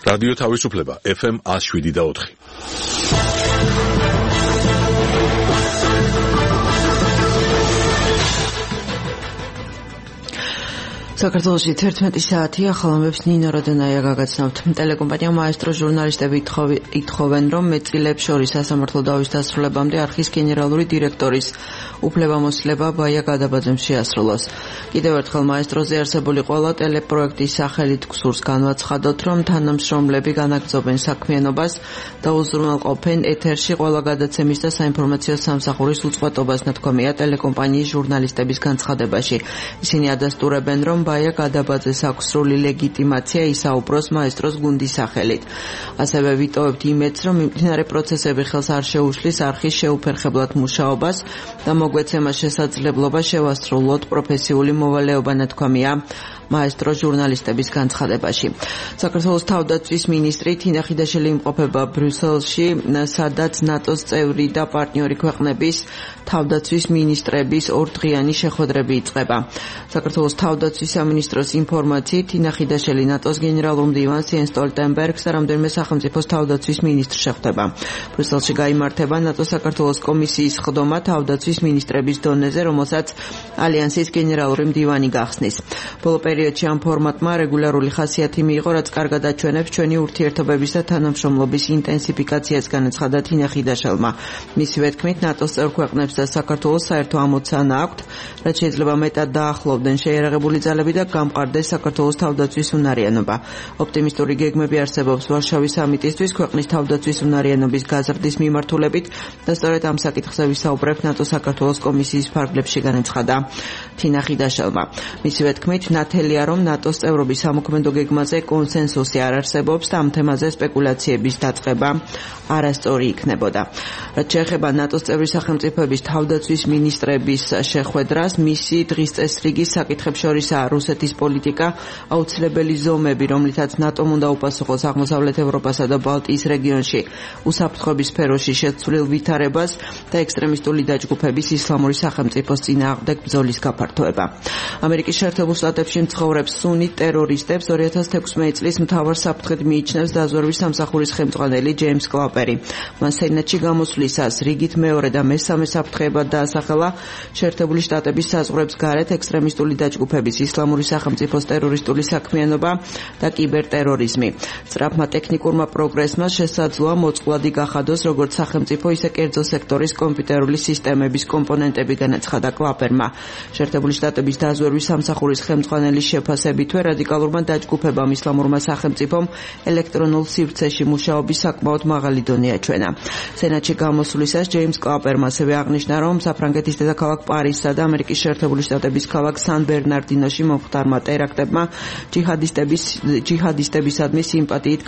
რადიო თავისუფლება FM 107.4. საქართველოში 11 საათია, ხალხებს ნინო როდენაია გაგაცნობთ. ტელეკომპანია მაესტრო ჟურნალისტები ითხოვენ, რომ მეტწილებს შორის სასამართლო დავის დასრულებამდე არხის გენერალური დირექტორის უფლებამოსილება ბაია გადაბაძემ შეასრულოს. კიდევ ერთხელ მაესტროზე არსებული ყველა ტელეპროექტის სახელით გსურს განვაცხადოთ, რომ თანამშრომლები განაგრძობენ საქმიანობას და უზრუნველყოფენ ეთერში ყველა გადაცემის და საინფორმაციო სამსახურის უწყვეტობას, ნათქვამია ტელეკომპანიის ჟურნალისტების განცხადებაში. ისინი ადასტურებენ, რომ ბაია გადაბაძეს აქვს სრული ლეგიტიმაცია ისაუბროს მაესტროს გუნდის სახელით. ასევე ვიტოვებთ იმედს, რომ მიმდინარე პროცესები ხელს არ შეუშლის არხის შეუფერხებლად მუშაობას და მოგვეცემა შესაძლებლობა შევასრულოთ პროფესიული მოვალეობა, ნათქვამია მაესტრო ჟურნალისტების განცხადებაში. საქართველოს თავდაცვის მინისტრი თინა ხიდაშელი იმყოფება ბრიუსელში, სადაც ნატოს წევრი და პარტნიორი ქვეყნების თავდაცვის მინისტრების ორდღიანი შეხვედრები იწყება. საქართველოს თავდაცვის სამინისტროს ინფორმაციით თინა ხიდაშელი ნატოს გენერალურ მდივანს იენს სტოლტენბერგს და რამდენიმე სახელმწიფოს თავდაცვის მინისტრს შეხვდება. ბრიუსელში გაიმართება ნატოს საქართველოს კომისიის ხდომა თავდაცვის მინისტრების დონეზე, რომელსაც ალიანსის გენერალური მდივანი გახსნის. ბოლო პერიოდში ამ ფორმატმა რეგულარული ხასიათი მიიღო, რაც კარგად აჩვენებს ჩვენი ურთიერთობების და თანამშრომლობის ინტენსიფიკაციას, განაცხადა თინა ხიდაშელმა. მისივე თქმით, ნატოს წევრ ქვეყნებს და საქართველოს საერთო ამოცანა აქვთ, რაც შეიძლება მეტად დაახლოვდნენ შეიარაღებული ძალები და გამყარდეს საქართველოს თავდაცვის უნარიანობა. ოპტიმისტური გეგმები არსებობს ვარშავის სამიტისთვის ქვეყნის თავდაცვის უნარიანობის გაზრდის მიმართულებით და სწორედ ამ საკითხზე ვისაუბრებთ ნატოს საქართველოს კომისიის ფარგლებში, განაცხადა თინა ხიდაშელმა. მისივე თქმით, ნათელია, რომ ნატოს წევრობის სამოქმედო გეგმაზე კონსენსუსი არ არსებობს და ამ თემაზე სპეკულაციების დაწყება არასწორი იქნებოდა. რაც შეეხება ნატოს წევრი სახელმწიფოების თავდაცვის მინისტრების შეხვედრას, მისი დღის წესრიგის საკითხებს შორისაა რუსეთის პოლიტიკა, აუცილებელი ზომები, რომლითაც ნატომ უნდა უპასუხოს აღმოსავლეთ ევროპასა და ბალტიის რეგიონში უსაფრთხოების სფეროში შეცვლილ ვითარებას და ექსტრემისტული დაჯგუფების ისლამური სახელმწიფოს წინააღმდეგ ბრძოლის გაფართოება. ამერიკის შეერთებულ შტატებში მცხოვრებს სუნით ტერორისტებს 2016 წლის მთავარ საფრთხედ მიიჩნევს დაზვერვის სამსახურის ხელმძღვანელი ჯეიმს კლაპერი. მან სენატში გამოსვლისას რიგით მეორე და მესამე საფრთხეებად დაასახელა შეერთებული შტატების საზღვრებს გარეთ ექსტრემისტული დაჯგუფების, ისლამური სახელმწიფოს ტერორისტული საქმიანობა და კიბერტერორიზმი. სწრაფმა ტექნიკურმა პროგრესმა შესაძლოა მოწყვლადი გახადოს როგორც სახელმწიფო, ისე კერძო სექტორის კომპიუტერული სისტემების კომპონენტები, განაცხადა კლაპერმა. შეერთებული შტატების დაზვერვის სამსახურის ხელმძღვანელის შეფასებითვე რადიკალურმა დაჯგუფებამ ისლამურმა სახელმწიფომ ელექტრონულ სივრცეში მუშაობის საკმაოდ მაღალი დონე აჩვენა. სენატში გამოსვლისას ჯეიმს კლაპერმა ასევე აღნიშნა, რომ საფრანგეთის დედაქალაქ პარიზსა და ამერიკის შეერთებული შტატების ქალაქ სან ბერნარდინოში მომხდარმა ტერაქტებმა ჯიჰადისტებისადმი სიმპათიით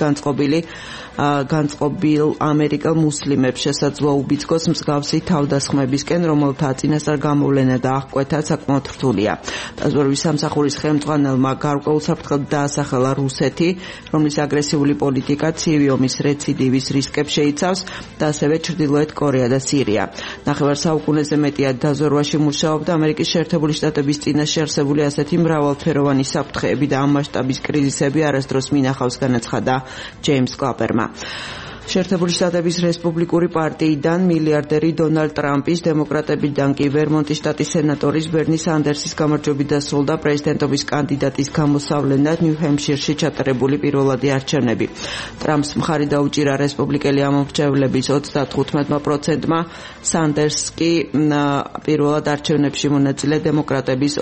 განწყობილ ამერიკელ მუსლიმებს შესაძლოა უბიძგოს მსგავსი თავდასხმებისკენ, რომელთა წინასწარ გამოვლენა და აღკვეთა საკმაოდ რთულია. დაზვერვის სამსახურის ხელმძღვანელმა გარკვეულ საფრთხედ დაასახელა რუსეთი, რომლის აგრესიული პოლიტიკა ცივი ომის რეციდივის რისკებს შეიცავს და ასევე ჩრდილოეთ კორეა და სირია. ნახევარ საუკუნეზე მეტია დაზვერვაში მუშაობდა ამერიკის შეერთებული შტატების წინაშე არსებული ასეთი მრავალფეროვანი საფრთხეები და ამ მასშტაბის კრიზისები არასდროს მინახავს, განაცხადა ჯეიმს კლაპერმა. შეერთებული შტატების რესპუბლიკური პარტიიდან მილიარდერი დონალდ ტრამპის, დემოკრატებიდან კი ვერმონტის შტატის სენატორის ბერნი სანდერსის გამარჯვებით დასრულდა პრეზიდენტობის კანდიდატის გამოსავლენად ნიუ-ჰემპშირში ჩატარებული პირველადი არჩევნები. ტრამპს მხარი დაუჭირა რესპუბლიკელი ამომრჩევლების 35%-მა, სანდერსს კი პირველად არჩევნებში მონაწილე დემოკრატების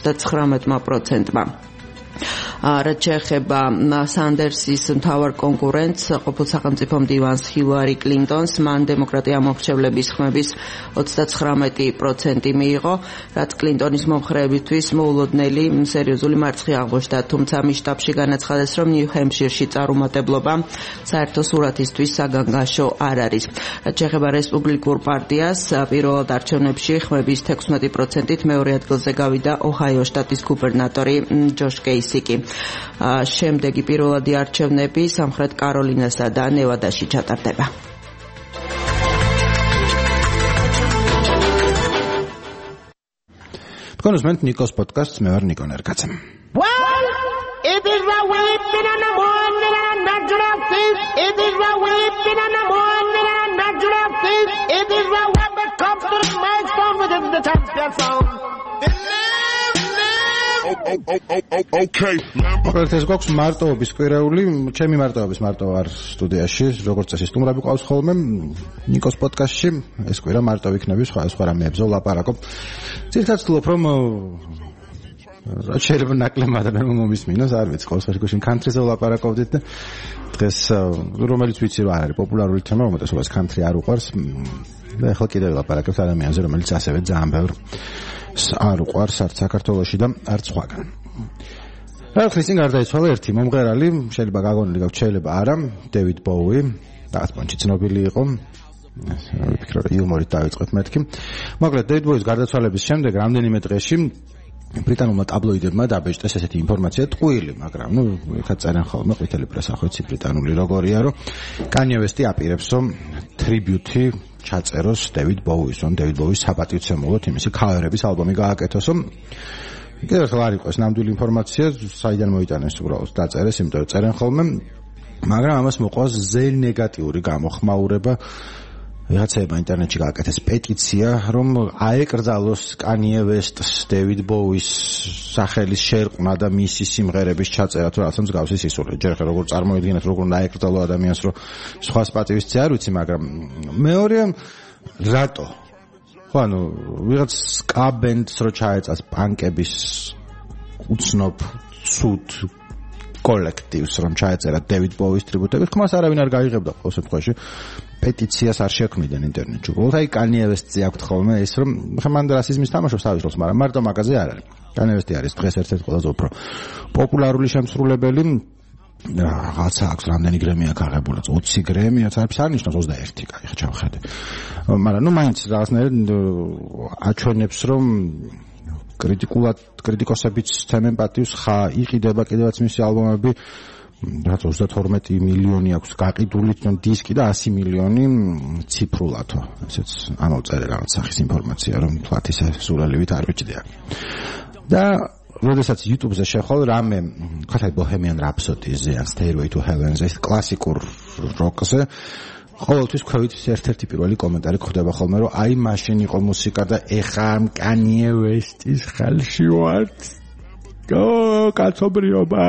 59%-მა. რაც შეეხება სანდერსის მთავარ კონკურენტს, ყოფილ სახელმწიფო მდივანს ჰილარი კლინტონს, მან დემოკრატია მომხრეების ხმების 39% მიიღო, რაც კლინტონის მომხრეებისთვის მოულოდნელი სერიოზული მარცხი აღმოჩნდა, თუმცა მის შტაბში განაცხადეს, რომ ნიუ-ჰემპშირში წარუმატებლობა საერთო სურათისთვის საგანგაშო არ არის. რაც შეეხება რესპუბლიკურ პარტიას, პირველად არჩევნებში ხმების 16%-ით მეორე ადგილზე გავიდა ოჰაიოს შტატის გუბერნატორი ჯოშ კეისიკი. შემდეგი პირველადი არჩევნები სამხრეთ კაროლინასა და ნევადაში ჩატარდება. თქვენ უსმენთ ნიკოს პოდკასტს, მე ვარ ნიკო ნერგაძე. It is the weeping and the mourning and the natural thing. It is the weeping and the mourning and a natural thing. It is the one that comes to the milestone within the champion sound. Okay. მოკლედ ეს გვაქვს მარტოობის კვირეული, ჩემი მარტოობის მარტო არ სტუდიაში, როგორც წესი სტუმრები ყავს ხოლმე ნიკოს პოდკასტში, ეს კვირა მარტო იქნება, სხვა რამეებზე ვლაპარაკობ. ძირითადად ვთქვი, რომ შეიძლება ნაკლებ ადამიანმა მომისმინოს, არ ვიცი, ყოველ შემთხვევაში country-ზე ვლაპარაკობდით და დღეს რომელიც ვიცი რომ არ არის პოპულარული თემა, უმეტესობას country არ უყვარს. და ახლა კიდევ ვლაპარაკებთ ადამიანზე, რომელიც ასევე ძალიან ბევრ არ უყვარს არც საქართველოში და არც სხვაგან. რა ხრის წინ გარდაიცვალა ერთი მომღერალი, შეიძლება გაგონილი გაქვთ, შეიძლება არა, დევიდ ბოუი, რაღაც პონჩი ცნობილი იყო. ვფიქრობ, რომ იუმორით დავიწყეთ მეთქი. მოკლედ, დევიდ ბოუის გარდაცვალების შემდეგ რამდენიმე დღეში ბრიტანულმა ტაბლოიდებმა დაბეჭდეს ესეთი ინფორმაცია ტყუილი, მაგრამ ეხლა წერენ ხოლმე ყვითელი პრესა, ხო იცი ბრიტანული როგორია, რომ კანიე ვესტი აპირებს, რომ ტრიბიუთი ჩაწეროს დევიდ ბოუის, რომ დევიდ ბოუის საპატივცემულოდ იმისი ქავერების ალბომი გააკეთოს, რომ კიდევ ერთხელ არ იყოს ნამდვილი ინფორმაცია, საიდან მოიტანეს უბრალოდ დაწერეს, იმიტომ რომ წერენ ხოლმე, მაგრამ ამას მოყავს ზეილ ნეგატიური გამოხმაურება. ვიღაცაებმა ინტერნეტში გააკეთეს პეტიცია, რომ აეკრძალოს კანიე ვესტს დევიდ ბოუის სახელის შერყმა და მისი სიმღერების ჩაწერა თუ რაღაცა მსგავსი სისულით. ჯერ ხე როგორ წარმოიდგინეთ, როგორ უნდა აეკრძალო ადამიანს, რომ სხვას პატივისცე არ ვიცი, მაგრამ მეორე რატო? ხო, ანუ ვიღაც ska band-ს რო ჩაეწას პანკების უცნობ ცუდ კოლექტივს, რომ ჩაეწერა დევიდ ბოუის ტრიბუტები, ხმას არავინ არ გაიღებდა ყოველ შემთხვევაში. პეტიციას არ შექმნიდნენ ინტერნეტში. უბრალოდ აი კანიე ვესტზე აქვთ ხოლმე ის, რომ ხა მან რასიზმის თამაშობს თავის როლს, მაგრამ მარტო მაგაზე არ არის. კანიე ვესტი არის დღეს ერთ-ერთი ყველაზე უფრო პოპულარული შემსრულებელი. რაღაცა აქვს, რამდენი გრემი აქვს აღებული? 20 გრემი, არც არ ნიშნავს 21, კაი, ხა ჩავხედე. მაგრამ მაინც რაღაცნაირად აჩვენებს, რომ კრიტიკოსებიც თემენ პატივს, ხა იყიდება კიდევაც მისი ალბომები. რაც 32 მილიონი აქვს გაყიდული დისკი და 100 მილიონი ციფრულათო. ესეც ამოვწერე რაღაც სახის ინფორმაცია, რომ თვათ ისე სულელივით არ ვიჭდია. და როდესაც YouTube-ზე შეხვალ რამე, ხათი Bohemian Rhapsody-ზე, Stairway to Heaven-ზე, კლასიკურ როკზე, ყოველთვის ქვევით ერთ-ერთი პირველი კომენტარი ხდება ხოლმე, რომ აი მაშინ იყო მუსიკა და ეხა კანიე ვესტის ხელში ვარ. კაცობრიობა.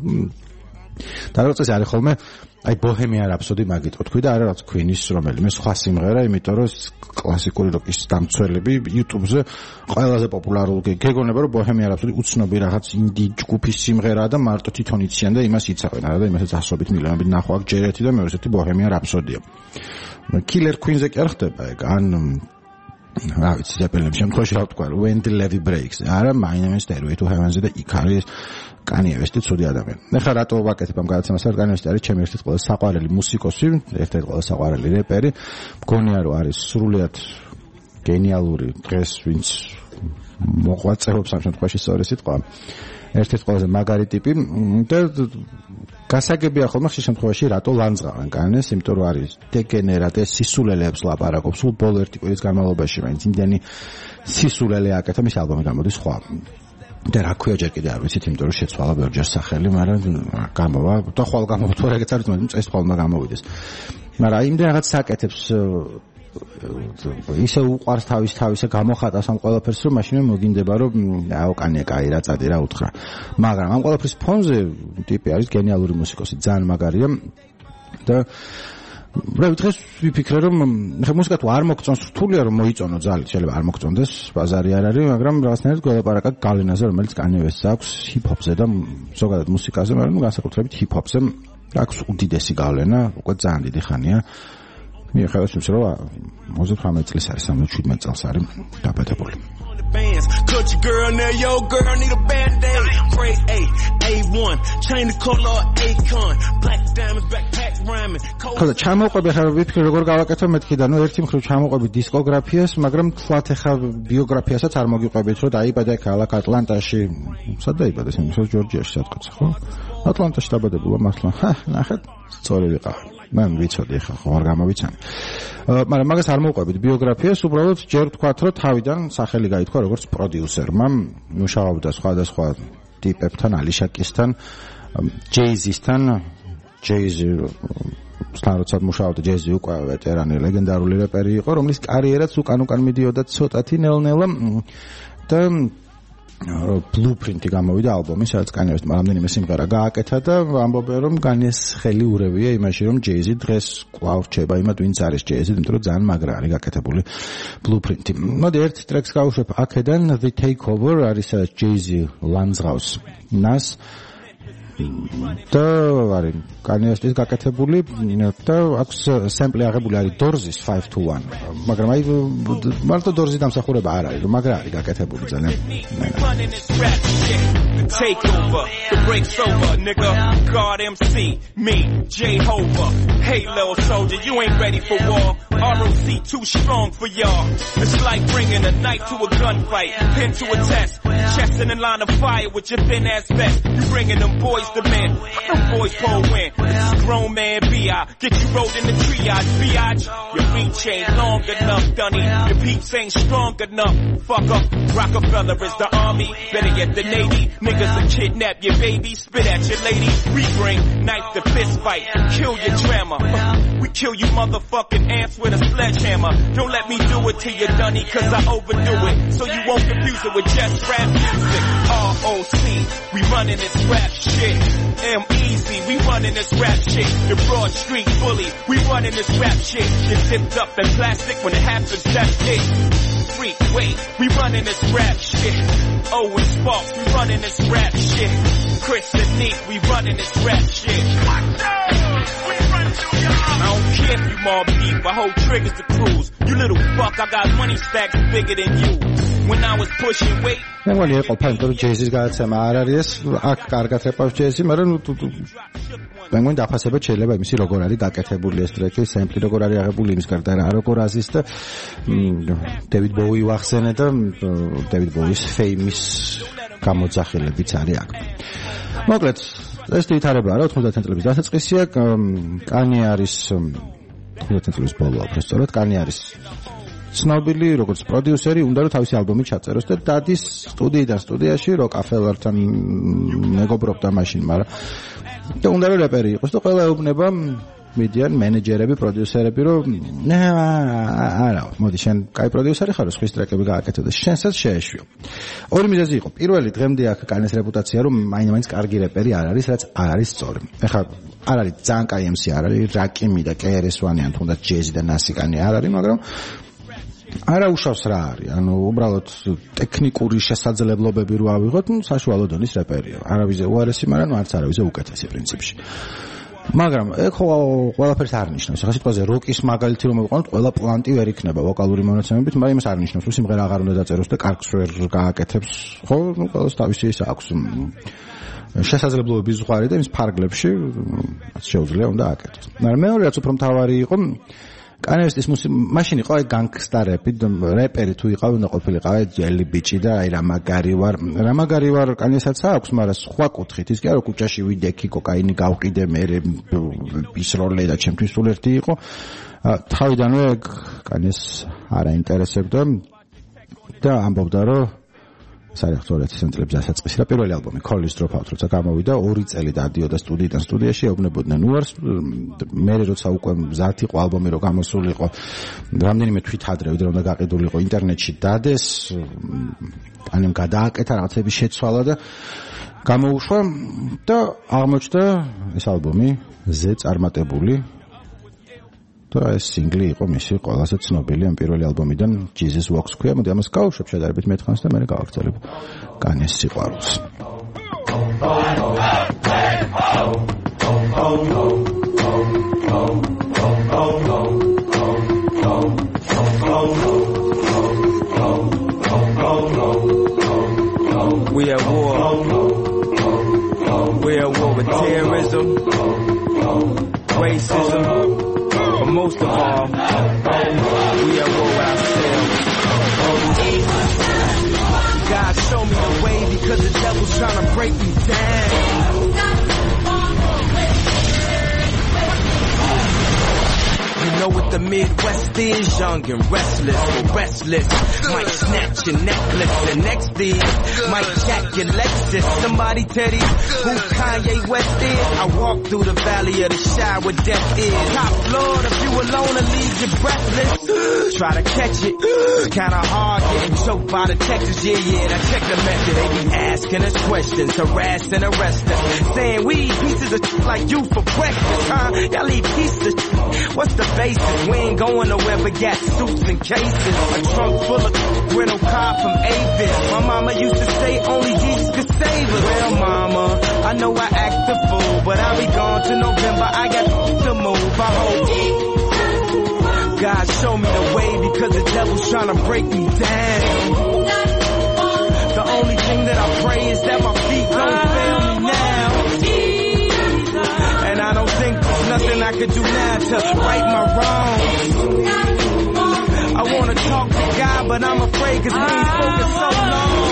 და როცა არის ხოლმე აი Bohemian Rhapsody მაგიტო თქვი და არა რაც Queen-ის რომელიმე სხვა სიმღერა, იმიტომ რომ კლასიკური როკის დამცველები YouTube-ზე ყველაზე პოპულარული გეგონება რომ Bohemian Rhapsody უცნობი რაღაც ინდი ჯგუფის სიმღერაა და მარტო თვითონ იციან და იმას იცავენ, არა და იმასაც ასობით მილიონობით ნახვა აქვს ჯერ ერთი და მეორე ერთი Bohemian Rhapsody-ია. Killer Queen-ზე კი არ ხდება ეგ, ან რა ვიცი, ზეპელების შემთხვევაში რა ვთქვა, When the Levee Breaks, არა მაინც Stairway to Heaven-ზე და იქ არის კანიე ვესტი ცუდი ადამიანი. ეხლა რატო ვაკეთებ ამ გადაცემას, რომ კანიე ვესტი არის ჩემი ერთ-ერთი ყველაზე საყვარელი მუსიკოსი, ერთ-ერთი ყველაზე საყვარელი რეპერი. მგონია რომ არის სრულიად გენიალური დღეს, ვინც მოყვაწეობს ამ შემთხვევაში სწორი სიტყვა. ერთ-ერთი ყველაზე მაგარი ტიპი და გასაგებია ხოლმე ხშირ შემთხვევაში რატო ლანძღავენ კანიეს, იმიტომ რომ არის დეგენერატე სისულელეებს ლაპარაკობს სულ ბოლო ერთი კვირის განმავლობაში, მაინც იმდენი სისულელე აკეთა, მის ალბომი გამოდის სხვა. და რა ქვია ჯერ კიდე არ ვიცით, იმიტომ რომ შეცვალა ბევრჯერ სახელი, მაგრამ გამოვა და ხვალ გამოვა თუ ეგეც არის, მაგრამ წეს ხვალმა გამოვიდეს. მაგრამ იმდენ რაღაც საკეთებს ისე უყარს თავისა გამოხატავს ამ ყველაფერს, რომ მაშინ მოგინდება რომ აო კანია კაი რა წადი რა უთხრა. მაგრამ ამ ყველაფრის ფონზე ტიპი არის გენიალური მუსიკოსი, ძალიან მაგარია და რა დღეს ვიფიქრე რომ ხა მუსიკა თუ არ მოგწონს, რთულია რომ მოიწონო ძალით, შეიძლება არ მოგწონდეს, ბაზარი არ არის, მაგრამ რაღაცნაირად გველაპარაკა გალენაზე, რომელიც კანიე ვესტს აქვს ჰიპ-ჰოპზე და ზოგადად მუსიკაზე, მაგრამ განსაკუთრებით ჰიპ-ჰოპზე აქვს უდიდესი გავლენა, უკვე ძალიან დიდი ხანია. მიეხება იმის რომ 28 წლის არის, 17 წელს არის დაბადებული. Cut your girl now, your girl need a band-aid. Pray A1, chain the color Akon, black diamonds, backpack rhyming. ხოდა ჩამოყვები ხარ ვიფიქრე როგორ გავაკეთო მეთქი და ნუ ერთი მხრივ ჩამოყვები დისკოგრაფიას, მაგრამ თქვათ ახლა ბიოგრაფიასაც არ მოგიყვებით, რომ დაიბადა ქალაქ ატლანტაში. სად დაიბადა? ეს ჯორჯიაში სადღაც, ხო? ატლანტაში დაბადებულა მართლა. ნახეთ, სწორი ვიყავ. მან ვიცოდი ახლა ხო არ გამოვიცანი. მაგრამ მაგას არ მოვყვებით ბიოგრაფიას, უბრალოდ ჯერ ვთქვათ, რომ თავიდან სახელი გაითქვა როგორც პროდიუსერმა, მუშაობდა სხვადასხვა ტიპებთან, ალიშა კისთან, ჯეიზისთან, Jay-Z თან როცა მუშაობდა Jay-Z უკვე ვეტერანი ლეგენდარული რეპერი იყო, რომლის კარიერაც უკან მიდიოდა ცოტათი ნელ-ნელა და Blueprint-ი გამოვიდა ალბომი, სადაც Kanye West-მა რამდენიმე სიმღერა გააკეთა და ამბობენ რომ Kanye-ს ხელი ურევია იმაში, რომ Jay-Z დღეს კვლავ რჩება იმად, ვინც არის Jay-Z, იმიტომ რომ ძალიან მაგრა არის გაკეთებული Blueprint-ი. მოდი ერთ ტრეკს გავუშვებ აქედან, The Takeover არის Jay-Z ლანძღავს Nas და არის Kanye West-ის გაკეთებული და აქვს სემპლი აღებული არის Doors-ის 5 to 1. მაგრამ აი მარტო Doors-ი დამსახურება არ არის, მაგრა არის გაკეთებული ძალიან. Takeover, the break's over, nigga. God MC, me, Jehovah. Hey, little soldier, you ain't ready for war. ROC too strong for y'all. It's like bringing a knife to a gunfight, pin to a test, chest in a line of fire with your thin ass vest. You bringing them boys to men, them boys pull win. This is grown man B.I. Get you rolled in the triage, biatch. Your reach ain't long enough, Dunny. Your peeps ain't strong enough. Fuck up, Rockefeller is the army, better yet the Navy. Niggas will kidnap your baby, spit at your lady. We bring knife to fist fight, kill your drama. We kill you motherfucking ants with a sledgehammer. Don't let me do it to you, Dunny, cause I overdo it. So you won't confuse it with just rap music. ROC, we running this rap shit. M-Easy, we running this rap shit. The Broad Street Bully, we running this rap shit. Get zipped up in plastic when it happens, that's it. Freak, wait, we running this rap shit. Owen Sparks, we running this rap shit. Chris and Nick, we running this rap shit. I don't care if you more beef, I hold triggers to cruise. You little fuck, I got money stacks bigger than you. When I was pushing weight. მეგონი იყო ფანტო Jay-Z-ის გადაცემა არ არის აქ კარგად რეპავს Jay-Z, მაგრამ მეგონი დაფასება შეიძლება იმისი როგორ არის გაკეთებული ეს ტრეკი, სემპლი როგორ არის აღებული იმის გარდა რა როგორ აზის და David Bowie ვახსენე და David Bowie-ის Fame-ის გამოძახილებიც არის აქ. მოკლედ ეს ვითარება რა 90 წლების დასაწყისია, Kanye არის 90 წლების ბოლო უბრალოდ Kanye არის ცნობილი როგორც პროდიუსერი, უნდა რომ თავისი ალბომი ჩაწეროს და დადის სტუდიიდან სტუდიაში Rockefeller-თან მეგობრობდა მაშინ, მაგრამ და უნდა რომ რეპერი იყოს და ყველა ეუბნება მედიან მენეჯერები, პროდიუსერები, რომ არა, მოდი შენ კაი პროდიუსერი ხარ, სხვის ტრეკები გააკეთო და შენსაც შეეშვიო. ორი მიზეზი იყო. პირველი, დღემდე აქ Kanye-ს რეპუტაცია, რომ მაინც კარგი რეპერი არ არის, რაც არ არის სწორი. ეხლა არ არის ძალიან კაი MC არ არის, Rakimi და KRS-One ან თუნდაც Jay-Z და Nas Kanye არ არის, მაგრამ არა უშავს რა არის, ანუ უბრალოდ ტექნიკური შესაძლებლობები რო ავიღოთ, საშუალო დონის რეპერია. არავიზე უარესი, მაგრამ არც არავიზე უკეთესი პრინციპში. მაგრამ ეხო ყველაფერს არ ნიშნავს. ახლა სიტყვაზე როკის მაგალითი რომ მოვიყვანოთ, ყველა პლანტი ვერ იქნება ვოკალური მონაცემებით, მაგრამ იმას არ ნიშნავს, რომ სიმღერა აღარ უნდა დაწეროს და კარგს ვერ გააკეთებს. ხო, ნუ ყველას თავისი ის აქვს შესაძლებლობების ზღვარი და იმის ფარგლებში შეუძლია უნდა აკეთოს. მაგრამ მეორე რაც უფრო მთავარი იყო Kanye West-ის მაშინ იყო აი განგსტა რეპერი თუ იყავი უნდა ყოფილიყავი ძველი ბიჭი და აი რა მაგარი ვარ Kanye-საც აქვს, მაგრამ სხვა კუთხით ის კი არა კუჭაში ვიდექი, კოკაინი გავყიდე, მე ის როლე და ჩემთვის სულ ერთი იყო. თავიდანვე Kanye-ს არ აინტერესებდა და ამბობდა რომ საერთოდ 20 წლების დასაწყისი და პირველი ალბომი College Dropout როცა გამოვიდა 2 წელი დადიოდა სტუდიიდან სტუდიაში, ეუბნებოდნენ უარს, მე როცა უკვე მზად იყო ალბომი რომ გამოსულიყო, რამდენიმე თვით ადრე ვიდრე უნდა გაყიდულიყო ინტერნეტში დადეს, ანემ გადააკეთა რაღაცები შეცვალა და გამოუშვა და აღმოჩნდა ეს ალბომი ზე წარმატებული და ეს სინგლი იყო მისი ყველაზე ცნობილი ამ პირველი ალბომიდან Jesus Walks ქვია. მოდი ამას გავუშვებ შედარებით მეთხანს და მე გავაგრძელებ Kanye-ს სიყვარულს. We at war. We at war with terrorism, racism. But most of all, we at war with ourselves. God show me the way because the devil's trying to break me down. You know what what the Midwest is, young and restless, but restless. Might snatch your necklace, the next thing might jack your Lexus. Somebody tell you who Kanye West is. I walk through the valley of the shadow where death is. Top floor, if you alone and leave you breathless. Try to catch it, it's kinda hard getting choked by the Texas. Yeah, now check the method. They be asking us questions, harass and arrest us, saying we eat pieces of like you for breakfast, huh? Y'all eat pieces. What's the basis? We ain't going nowhere but got suits and cases. A trunk full of rental car from Avis. My mama used to say only Jesus could save us. Well, mama, I know I act the fool, but I'll be gone to November. I got to move. I hope God show me the way because the devil's trying to break me down. The only thing that I pray is that my feet don't fail me now. And I don't think there's nothing I could do now to right my wrongs. I wanna talk to God, but I'm afraid cause we ain't spoken so long.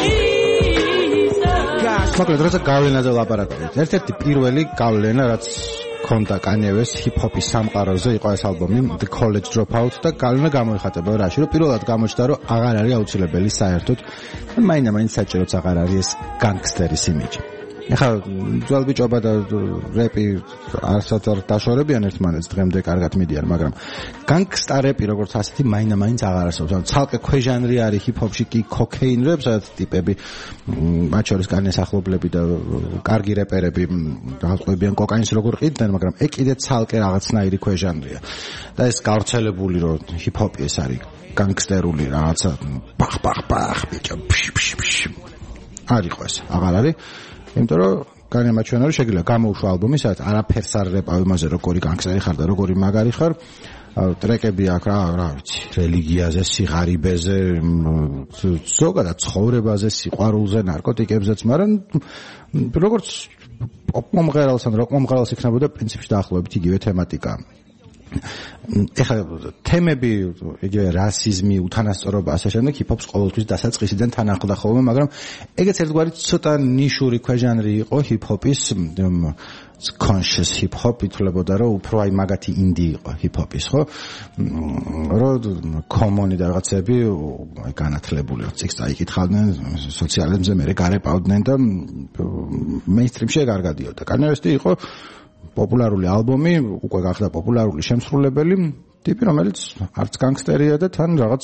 მოკლედ როცა გავლენაზე ლაპარაკობთ, ერთ-ერთი პირველი გავლენა რაც ქონდა კანიეს ჰიპ-ჰოპის სამყაროზე იყო ეს ალბომი The College Dropout და გავლენა გამოიხატება რაში, რომ პირველად გამოჩნდა, რომ აღარ არის აუცილებელი საერთოდ მაინც საჭიროც აღარ არის ეს განგსტერის იმიჯი. ეხლა ძველ ბიჭობა და რეპი არცად არ დაშორებიან ერთმანეთს, დღემდე კარგად მიდიან, მაგრამ განგსტა რეპი როგორც ასეთი მაინც აღარ არსებობს. ანუ ცალკე ქვეჟანრი არის ჰიპ-ჰოპში კი კოკეინ რეპ, სადაც ტიპები მათ შორის კანიეს ახლობლები და კარგი რეპერები დააწყობიან კოკაინს როგორ ყიდნენ, მაგრამ ეგ კიდე ცალკე რაღაცნაირი ქვეჟანრია. და ეს გავრცელებული რომ ჰიპ-ჰოპი ეს არის განგსტერული რაღაცა ბახ ბიჭო არ იყო ეს, აღარ არის. იმიტომ რომ განემა ჩვენ არის შეგიძლია გამოუშვა ალბომი, სადაც არაფერს არ რეპავ იმაზე როგორი განგსტერი ხარ და როგორი მაგარი ხარ. ტრეკები აქვს რა ვიცი, რელიგიაზე, სიღარიბეზე, ზოგადად ცხოვრებაზე, სიყვარულზე, ნარკოტიკებზეც, მაგრამ როგორც მომღერალს ან როკ მომღერალს იქნებოდა პრინციპში დაახლოებით იგივე თემატიკა. ეხლა თემები იგივე რასიზმი, უთანასწორობა ასე შემდეგ ჰიპ-ჰოპს ყოველთვის დასაწყისიდან თან ახლდა ხოლმე, მაგრამ ეგეც ერთგვარი ცოტა ნიშური ქვეჟანრი იყო ჰიპ-ჰოპის conscious hip-hop ითვლებოდა, რომ უფრო აი მაგათი ინდი იყო ჰიპ-ჰოპის, ხო? რომ common-ი და რაღაცები აი განათლებული ციკს წაიკითხავდნენ სოციალებზე, მერე გარეპავდნენ და mainstream-ში ეგ არ გადიოდა. კანიესტი იყო პოპულარული ალბომი, უკვე გახდა პოპულარული შემსრულებელი, ტიპი რომელიც არც განგსტერია და თან რაღაც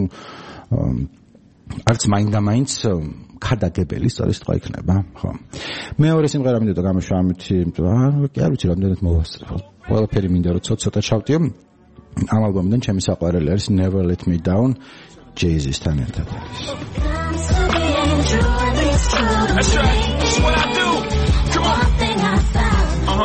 არც მაინც ქადაგებელი ისტორიის თქვა იქნება, ხო. მეორე სიმღერა მინდოდა გამოშვა ამითი, კი არ ვიცი რამდენად მოვასწრებ. ყველაფერი მინდა რომ ცოტა ჩავტიო. ამ ალბომიდან ჩემი საყვარელი არის Never Let Me Down, Jay-Z-თან ერთად არის. That's right. That's what I do. Come on. No,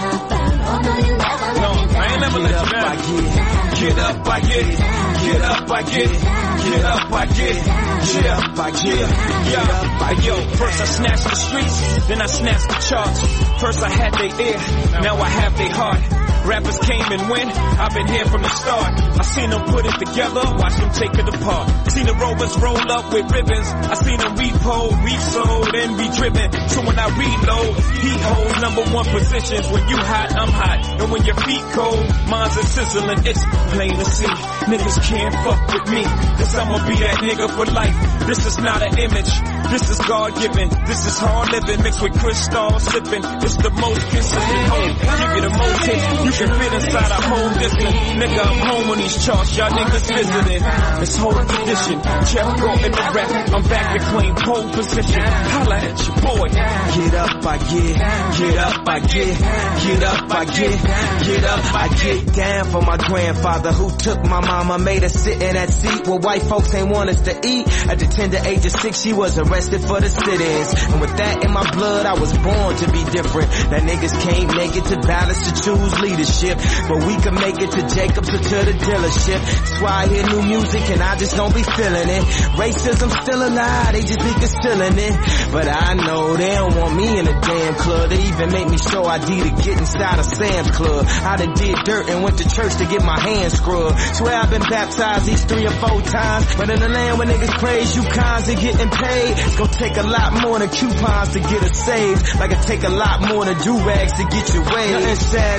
I ain't never let you down. Get up, I get it. Get up, I get it. Get up, I get it. Get up, I get it. Yeah, yo, first I snatched the streets, then I snatched the charts. First I had their ear, now I have their heart. Rappers came and went, I've been here from the start. I seen them put it together, watch them take it apart. Seen the rovers roll up with ribbons, I seen them repo, resold, and be driven. So when I reload, he holds number one positions. When you hot, I'm hot. And when your feet cold, mine's a sizzling, it's plain to see. Niggas can't fuck with me, cause I'ma be that nigga for life. This is not an image, this is God-given. This is hard living, mixed with crystal sipping. It's the most consistent home, give you the most hits. You can fit inside a home distance. Nigga, I'm home on these charts, y'all niggas visiting. It's whole tradition, Jeff brought in the rap. I'm back to claim pole position. Holla at your boy. Get up, I get, get up, I get, get up, I get, get up, I get down for my grandfather who took my mama, made her sit in that seat where white folks ain't want us to eat. At the tender age of 6, she was arrested for the sit-ins. And with that in my blood, I was born to be different. That niggas can't make it to balance to choose leadership, but we can make it to Jacobs or to the dealership. That's why I hear new music and I just don't be feeling it. Racism still alive, they just be concealing it. But I know they don't want me in a damn club. They even make me show ID to get inside a Sam's Club. I done did dirt and went to church to get my hands scrubbed. Swear I've been baptized these 3 or 4 times. But in the land where niggas praise you cons and getting paid, it's gonna take a lot more than coupons to get us saved. Like it take a lot more than do-rags to get your way. Nothing sad is that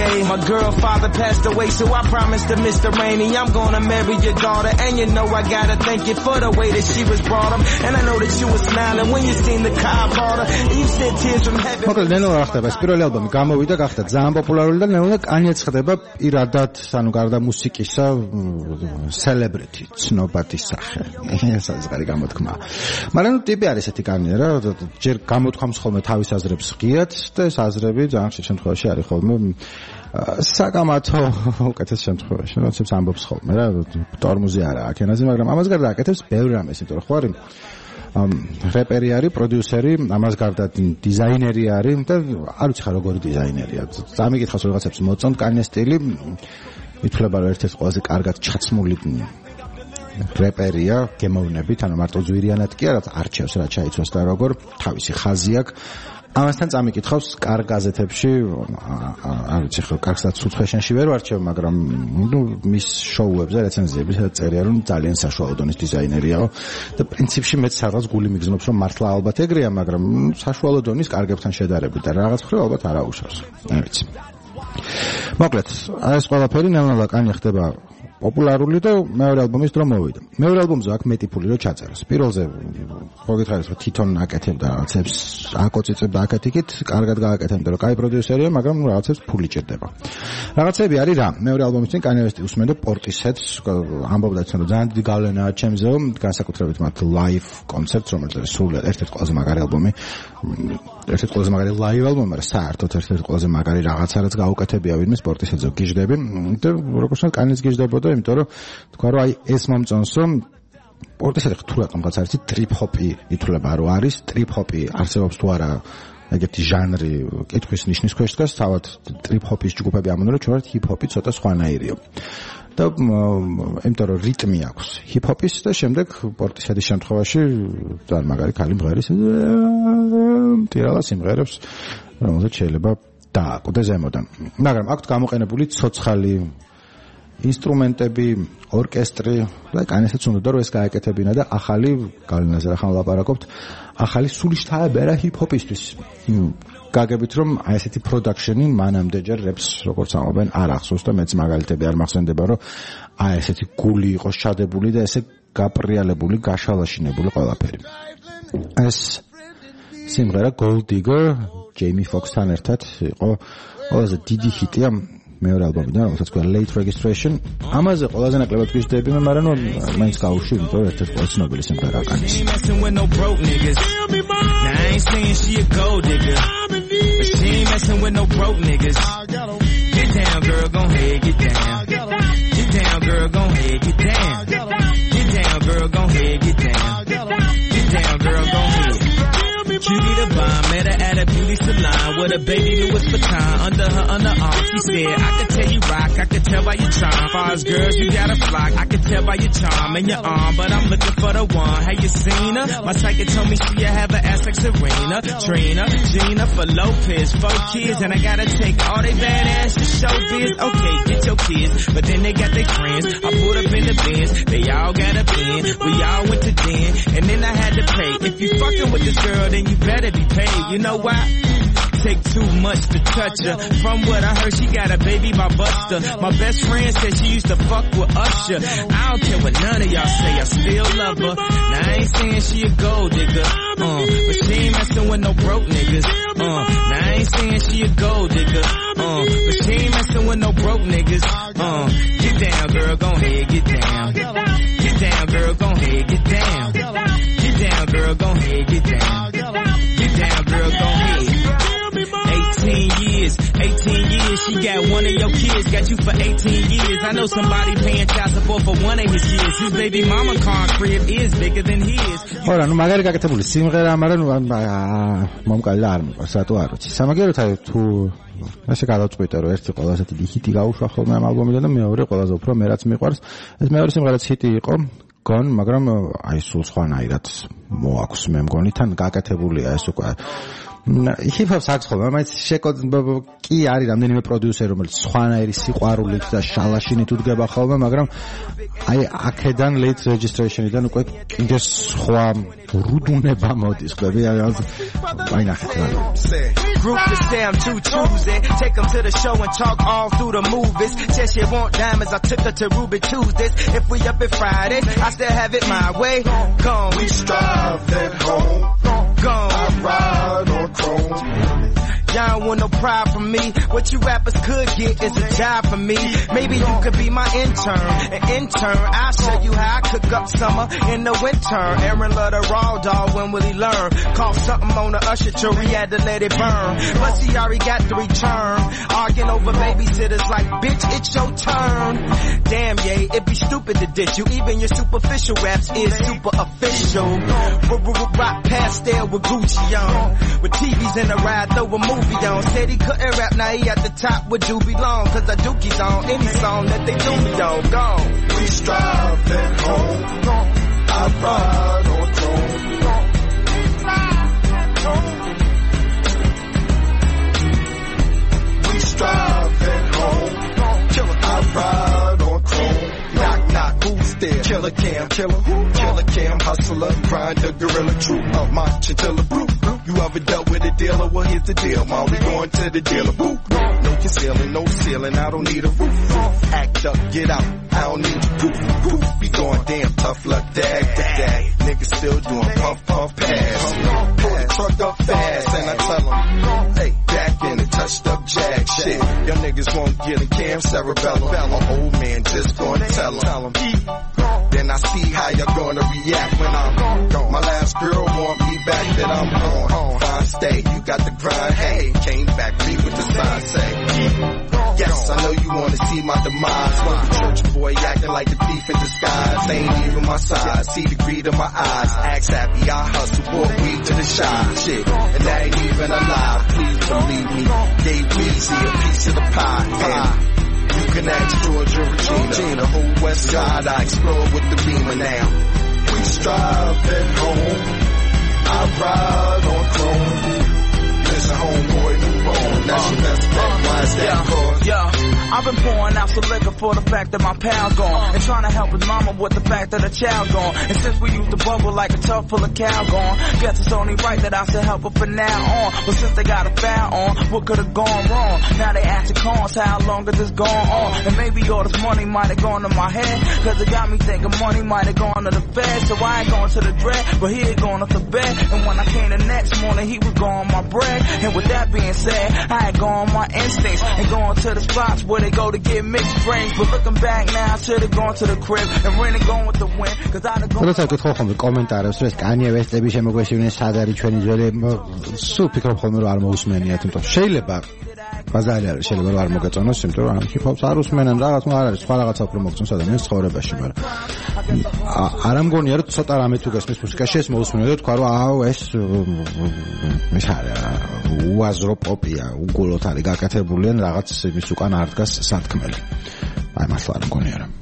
day. My girl father passed away, so I promised to Mr. Rainey I'm gonna marry your daughter. And you know I gotta thank you for the way that she was brought up. And I know that you were smiling when you seen the car brought her. And you said tears from heaven. მოკლედ ნელა ხდება ეს პირველი ალბომი გამოვიდა, გახდა ძალიან პოპულარული და ნელა კანიეც ხდება პირადად, ანუ გარდა მუსიკისა, celebrity, ცნობადი სახე. ეს არის გამოთქმა. მაგრამ ტიპი არის ესეთი კანია რა, ჯერ გამოთქვამს ხოლმე თავის აზრებს ღიად და ეს აზრები ძალიან ხშირ შემთხვევაში არის ხოლმე საკამათო უკეთეს შემთხვევაში, როდესაც ამბობს ხოლმე რა, ტორმუზი არა აქ ენაზე, მაგრამ ამას გარდა აკეთებს ბევრ რამეს, იმიტომ რომ ხო არის რეპერი არის, პროდიუსერი, ამას გარდა დიზაინერი არის და არ ვიცი ხა როგორი დიზაინერია. წამიკითხავს რაღაცებს მოწონთ კანიეს სტილი, ითვლება რომ ერთ-ერთი ყველაზე კარგად ჩაცმული რეპერია გემოვნებით, ანუ მარტო ზვირიანად კი არა, არჩევს რა ჩაიცვას და როგორ თავისი ხაზი აქვს. ამასთან წამიკითხავს კარგ გაზეთებში, არ ვიცი ხო, კარგსაც სულ ფეშენში ვერ ვარჩევ, მაგრამ მის შოუებზე რეცენზიები წერია რომ ძალიან საშუალო დონის დიზაინერიაო და პრინციპში მეც რაღაც გული მიგზნობს რომ მართლა ალბათ ეგრეა, მაგრამ საშუალო დონის კარგებთან შედარებით და რაღაც მხრივ ალბათ არ აუშავს. არ ვიცი. მოკლედ, ეს ყველაფერი ნელა კანი ხდება პოპულარული და მეორე ალბომის დრო მოვიდა. მეორე ალბომზე აქ მეტი ფული რო ჩაწერეს. პირველზე ხო გითხარით რომ თვითონ აკეთებდა რაღაცებს, აკოწიწებდა აკეთიკით, კარგად გააკეთებდა რომ კაი პროდიუსერია, მაგრამ რაღაცებს ფული ჭირდება. რაღაცები არის რა. მეორე ალბომის წინ კანი ვესტი უსმენდა პორტისეთს, ამბობდა რომ ძალიან დიდი გავლენაა ჩემზე, განსაკუთრებით მათ live კონცერტს, რომელიც არის სულ ერთ-ერთი ყველაზე მაგარი ალბომი. ერთ-ერთი ყველაზე მაგარი live ალბომი, მაგრამ საერთოდ ერთ-ერთი ყველაზე მაგარი რაღაცა რაც გაუკეთებია ვინმე პორტისეთზე გიждები და როგორც ვთქვათ, კანის გიждდებოდა, იმიტომ რომ თქვა რომ აი ეს მომწონს რომ პორტისეთი თუ რატომ რაღაც არის ტრიპ ჰოპი ითვლება რომ არის ტრიპ ჰოპი არსებობს თუ არა ეგეთი ჟანრი კითხვის ნიშნის ქვეშ დგას თავად ტრიპ ჰოპის ჯგუფები ამბობენ რომ ჩვენ ჰიპ ჰოპი ცოტა სხვანაირია და იმიტომ რომ რიტმი აქვს ჰიპ ჰოპის და შემდეგ პორტისეთის შემთხვევაში ძალიან მაგარი ქალი მღერის ტირალა სიმღერებს რომელზეც შეიძლება დააკვდე ზემოდან მაგრამ აქვთ გამოყენებული ცოცხალი ინსტრუმენტები, ორკესტრი და კანესაც უნდა რომ ეს გააკეთებინა და ახალი გავლენაზე რა ხან ლაპარაკობთ, ახალი სული შთაებერა ჰიპ-ჰოპისთვის. გაგებით რომ აი ესეთი პროდაქშენი მანამდე ჯერ რეპს როგორც ამობენ არ ახსოვს და მეც მაგალითები არ მახსენდება რომ აი ესეთი გული იყოს ჩადებული და ესე გაპრიალებული, გაშალაშინებული ყველაფერი. ეს სიმღერა Gold Digger Jamie Foxx-თან ერთად იყო ყველაზე დიდი ჰიტია მეორე ალბომიდან, რომელსაც ქვია Late Registration. ამაზე ყველაზე ნაკლებად ვიზრდები, მაგრამ მაინც გავუშვი, იმიტომ რომ ერთ-ერთი ყველაზე ცნობილი სიმღერაა კანის. Cutie the bomb, met her at a beauty salon with a baby Louis Vuitton under her underarm. She said, I could tell you rock, I could tell by your charm. Far as girls, you got a flock, I could tell by your charm and your arm, but I'm looking for the one. Have you seen her? My psychic told me she have an ass like Serena, Trina, Gina for Lopez, 4 kids, and I gotta take all they badass to showbiz. Okay, get your kids, but then they got their friends. I pulled up in the Benz, they all got a bin. We all went to den, and then I had to pay. If you fucking with this girl, then you better be paid. You know why? Take too much to touch her. From what I heard, she got a baby by Buster. My best friend said she used to fuck with Usher. I don't care what none of y'all say, I still love her. Now I ain't saying she a gold digger, but she ain't messing with no broke niggas. Now I ain't saying she a gold digger, but she ain't messing with no broke niggas. Get down, girl, gon' ahead, get down. Get down, girl, gon' ahead, get down. Get down, girl, gon' ahead, get down. Get down, girl, gon' ahead. 18 years, she got one of your kids, got you for 18 years. I know somebody paying child support for one of his kids. His baby mama car crib is bigger than his. Ora, nu magari გაკეთებული სიმღერა, მაგრამ მომკალდა არ მიყვარს, რატო არ ვიცი. სამაგეროთ აი თუ ესე გადავწყვიტე რომ ერთი ყველაზე დიდი ჰიტი გაუშვა ხოლმე ამ ალბომიდან და მეორე ყველაზე უფრო მე რაც მიყვარს. ეს მეორე სიმღერაც ჰიტი იყო, გონ, მაგრამ აი სულ სხვანაირად მოაქვს მე მგონი თან გაკეთებულია ეს უკვე ჰიპ-ჰოპს აქვს ხოლმე მაინც კი არის რამდენიმე პროდიუსერი რომელიც სხვანაირი სიყვარულით და შალაშინით უდგება ხოლმე მაგრამ აი აქედან late registration-დან უკვე კიდე სხვა რუდუნება მოდის ხვდები აი ნახეთ რა Group to say I'm too choosy. Take them to the show and talk all through the movies. Said she want diamonds, I took her to Ruby Tuesdays. If we up at Fridays, I still have it my way. Gone. We strive at home. Gone. I ride on chrome. Y'all don't want no pride from me. What you rappers could get is a job for me. Maybe you could be my intern. And in turn, I'll show you how I cook up summer in the winter. Aaron love the raw dog, when will he learn? Caught something on the usher till he had to let it burn. But he already got the return. Arguing over babysitters like, bitch, it's your turn. Damn, yeah, it'd be stupid to ditch you. Even your superficial raps is super official. Rock pastel with Gucci on. With TVs in the ride, throw a movie on. Said he couldn't rap, now he at the top with Doobie Long. Cause the Dookie's on any song that they do me on. Gone. We strive at home. I ride on chrome. We strive at home. I ride on chrome. Knock, knock, who's there? Killer Cam, killer who? Killer Cam, hustler, grinder, gorilla, true, my chinchilla, brew. You ever dealt with a dealer? Well, here's the deal, man. We going to the dealer, boo. No concealing, no ceiling, I don't need a roof. Act up, get out, I don't need you, poof. Be going damn tough luck, dag. Niggas still doing puff, pass. Pull the truck up fast, and I tell them, hey, back in the touched up jag shit. Y'all niggas won't get a Cam cerebellum. My old man just gonna tell them. Then I see how you're gonna react when I'm gone. My last girl want me back, then I'm gone. Fine stay, you got the grind, hey. Came back, read what the sign say. Yes, I know you wanna see my demise. When the church boy acting like a thief in disguise. Ain't even my size, see the greed in my eyes. Axe happy, I hustle, bought weed to the shy. Shit, and that ain't even a lie. Please believe me, gave Weezy a piece of the pie. You can ask Georgia Regina, the whole West Side I explore with the Beamer now. We strive at home. I ride on chrome. Listen, homeboy, move on. That's your best bet. Why is that cause? Yeah, I've been pouring out some liquor for the fact that my pal's gone. And trying to help his mama with the fact that her child gone. And since we used to bubble like a tub full of cow gone, guess it's only right that I should help her from now on. But since they got a foul on, what could have gone wrong? Now they asking cons, how long has this gone on? And maybe all this money might have gone to my head, cause it got me thinking money might have gone to the Fed. So I ain't going to the dread, but he ain't going off the bed. And when I came the next morning, he was gone my bread. And with that being said, I had gone my instincts and going to the spots where they go to get mixed drinks. But looking back now, I should have gone to the crib and really gone with the win. Cause I'd have gone. როცა გითხო ხოლმე კომენტარებს რომ ეს კანიე ვესტები შემოგვეშინეს სად არის ჩვენი ძველი სულ ფიქრობ ხოლმე რომ არ მოусმენიათ იმიტომ შეიძლება ბაზარი არის შეიძლება რომ არ მოგეწონოს იმიტომ რომ ამ ჰიპ-ჰოპს არ უსმენენ რაღაც არ არის სხვა რაღაცა უფრო მოგწონს ადამიანის ცხოვრებაში მაგრამ არ ამგონია რომ ცოტა რამე თუ გესმის მუსიკაში ეს მოусმენო და თქვა რომ აუ ეს უაზრო პოპია უგულოდ არის გაკეთებული ან რაღაც იმის უკან არ დგას სათქმელი აი მართლა არ მგონია რა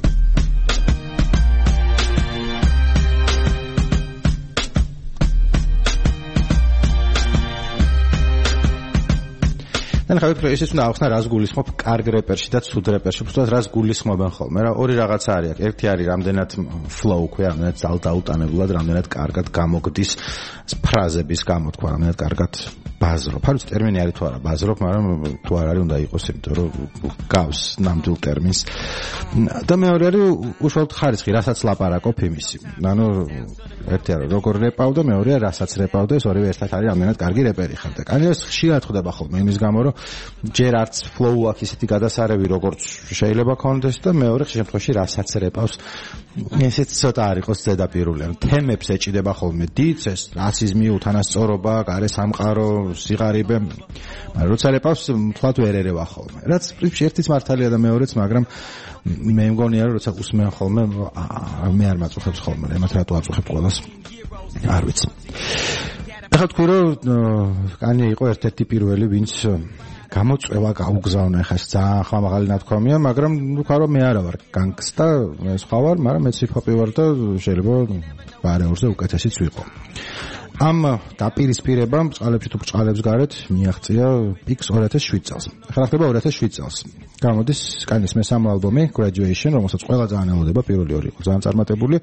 და ხა ვიფიქრე ისიც უნდა ახსნა რას გულისხმობ კარგ რეპერში და ცუდ რეპერში უბრალოდ რას გულისხმობენ ხოლმე რა ორი რაღაცა არის ერთი არის რამდენად flow ქვია რამდენად ძალდაუტანებლად რამდენად კარგად გამოგდის ფრაზების გამოთქვა რამდენად კარგად ბაზრობ არის ტერმინი არის თუ არა ბაზრობ მაგრამ თუ არ არის უნდა იყოს იმიტომ რომ გავს ნამდვილ ტერმინს და მეორე არის უშუალოდ ხარისხი რასაც ლაპარაკობ იმისი ანუ ერთი არის როგორ რეპავ და მეორე რასაც რეპავ და ეს ორივე ერთად არის რამდენად კარგი რეპერი ხარ და კანიეს ხშირად ხდება ხოლმე იმის გამო რომ ჯერ არც flow აქვს ისეთი გადასარევი როგორც შეიძლება კონდეს და მეორე შემთხვევაში რასაც რეპავს ესეც ცოტა არ იყოს ზედაპირული ანუ თემებს ეჭიდება ხოლმე დიდს ეს რასიზმი უთანასწორობა გარე სამყარო სიღარიბე მაგრამ როცა რეპავს თქვათ ვერ ერევა ხოლმე რაც პრინციპში ერთიც მართალია და მეორეც მაგრამ მე მგონია რომ როცა უსმენ ხოლმე მე არ მაწუხებს ხოლმე ემათ რატო აწუხებ ყველას არ ვიცი ახლა თქვი რომ კანიე იყო ერთ-ერთი პირველი ვინც გამოწვევა გაუგზავნე ხას ძალიან ხმამაღალი ნათქვამია, მაგრამ ვთქვა რომ მე არა ვარ განგსტა, მე სხვა ვარ, მაგრამ მეც ჰიპ-ჰოპი ვარ და შეიძლება ვარეორზე უკეთესიც ვიყო. ამ დაპირისპირებამ ბწყალებში თუ ბწყალებს გარეთ მიაღწია პიქს 2007 წელს. ახლა ხდება 2007 წელს. გამოდის კანეს მესამე ალბომი Graduation, რომელსაც ყველა ძალიან ელოდება, პირველი ორი იყო ძალიან წარმატებული.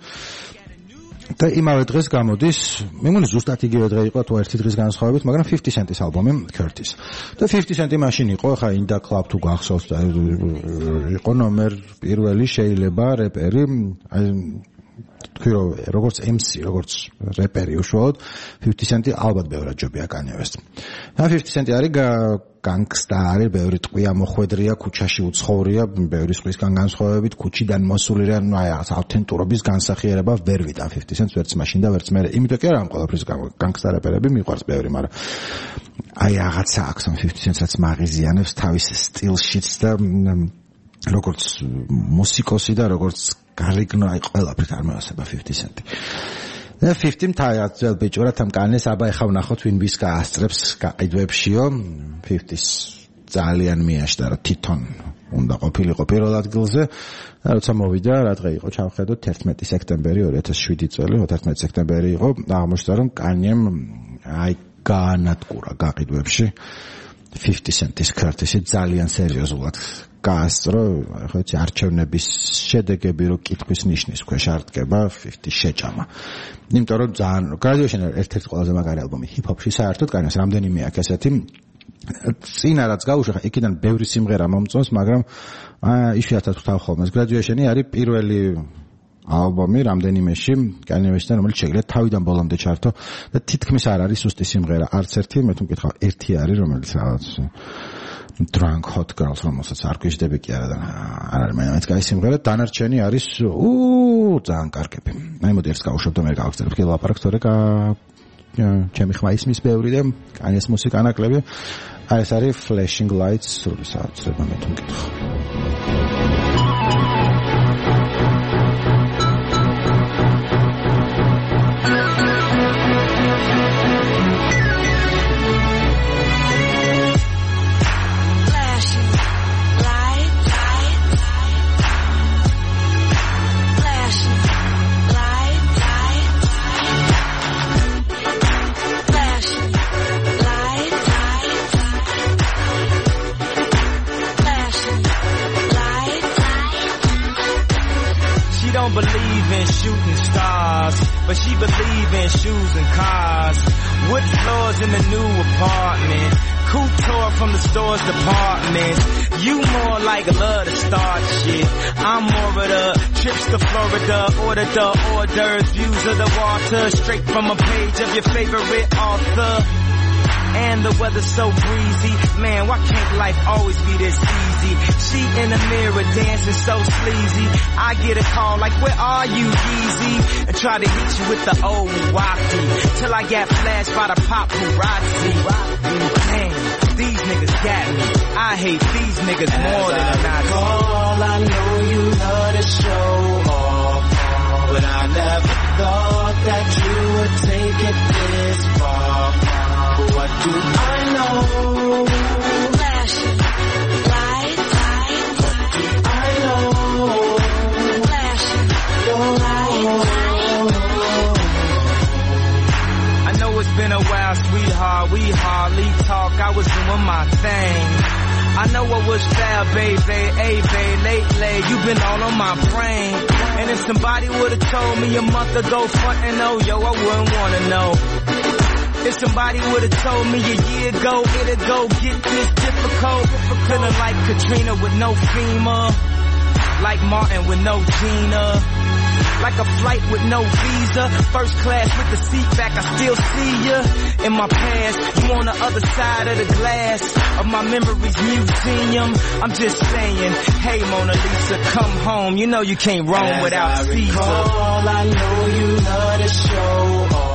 და იმავე დღეს გამოდის, მე მგონი ზუსტად იგივე დღე იყო თუ ერთი დღის განსხვავებით, მაგრამ 50 Cent-ის ალბომი Curtis. და 50 Cent-ი მაშინ იყო, ხა In Da Club თუ გახსოვთ, იყო ნომერ პირველი შეიძლება რეპერი, აი თქვი რომ როგორც MC, როგორც რეპერი უშუალოდ 50 Cent-ი ალბათ ბევრად ჯობია Kanye West. და 50 Cent-ი არის განგსტა, არის ბევრი ტყვია მოხვედრია, ქუჩაში უცხოვრია, ბევრი სხვისგან განსხვავებით, ქუჩიდან მოსული რა, ნუ აი რაღაც ავთენტურობის განსახიერება ვერ ვიტან 50 Cent-ს ვერც მაშინ და ვერც მე. იმიტომ კი არა ამ ყველაფრის გამო განგსტა რეპერები მიყვარს ბევრი, მაგრამ აი რაღაცა აქვს ამ 50 Cent-საც მაღიზიანებს თავის სტილშიც და როგორც მუსიკოსი და როგორც გარიგნო აი ყველაფრით არ მოასება 50 Cent-ი. და 50 თაიაცელ ბიჭურად ამ კანეს აბა ეხა ვნახოთ ვინ ვის გაასწრებს გაყიდვებშიო 50-ს ძალიან მიაშდა რა თვითონ უნდა ყოფილიყო პირველ ადგილზე და როცა მოვიდა რა დღე იყო ჩავხედოთ 11 სექტემბერი 2007 წელი 11 სექტემბერი იყო აღმოჩნდა რომ კანემ აი გაანადგურა გაყიდვებში 50 Cent-ის Curtis-ი ძალიან სერიოზულად გაასწრო, ხო იცი არჩევნების შედეგები რო კითხვის ნიშნის ქვეშ არ დგება 50 შეჭამა. იმიტომ რომ ძალიან Graduation ერთ-ერთი ყველაზე მაგარი ალბომი ჰიპ-ჰოპში საერთოდ კანეს რამდენიმე აქვს ესეთი წინა რაც გაუშვა იქიდან ბევრი სიმღერა მომწონს, მაგრამ იშვიათად ვთავ ხოლმე Graduation-ი არის პირველი ალბომი რამდენიმეში Kanye West-დან რომელიც შეგიძლიათ თავიდან ბოლომდე ჩართო და თითქმის არ არის სუსტი სიმღერა არც ერთი მე თუ მკითხავ ერთი არის რომელიც რაღაც Drunk Hot Girls რომელსაც არ გვიждები კი არა და არ არის მეც კაი სიმღერა დანარჩენი არის ძალიან კარგები. აი მოდი ერთ გავუშვებ და მე გავაგზავნებ კი ლაპარაკს თორე ჩემი ხმა ისმის ბევრი და Kanye-ს მუსიკა ნაკლები. აი ეს არის Flashing Lights სული საოცრება მე თუ მკითხავ. Believe in shooting stars, but she believe in shoes and cars. Wood floors in the new apartment, couture from the store's departments. You more like love to start shit. I'm more of the trips to Florida, order the hors d'oeuvres, views of the water, straight from a page of your favorite author. And the weather's so breezy, man, why can't life always be this easy? She in the mirror dancing so sleazy, I get a call like, where are you, Yeezy? And try to hit you with the old wacky, till I get flashed by the paparazzi. Man, these niggas got me, I hate these niggas more than a Nazi. I know you love to show off, but I never thought that you would take it this far. What do I know? Flashing lights. What do I know? Flashing lights. I know it's been a while, sweetheart. We hardly talk. I was doing my thing. I know I was fair, baby. Hey, babe, lately you've been all on my brain. And if somebody would've told me a month ago, frontin', oh, yo, I wouldn't wanna know. If somebody would've told me a year ago, it'd go get this difficult. Feeling like Katrina with no FEMA, like Martin with no Gina, like a flight with no visa, first class with the seat back, I still see ya. In my past, you on the other side of the glass of my memories museum. I'm just saying, hey Mona Lisa, come home. You know you can't roam without Caesar. I know you love to show off,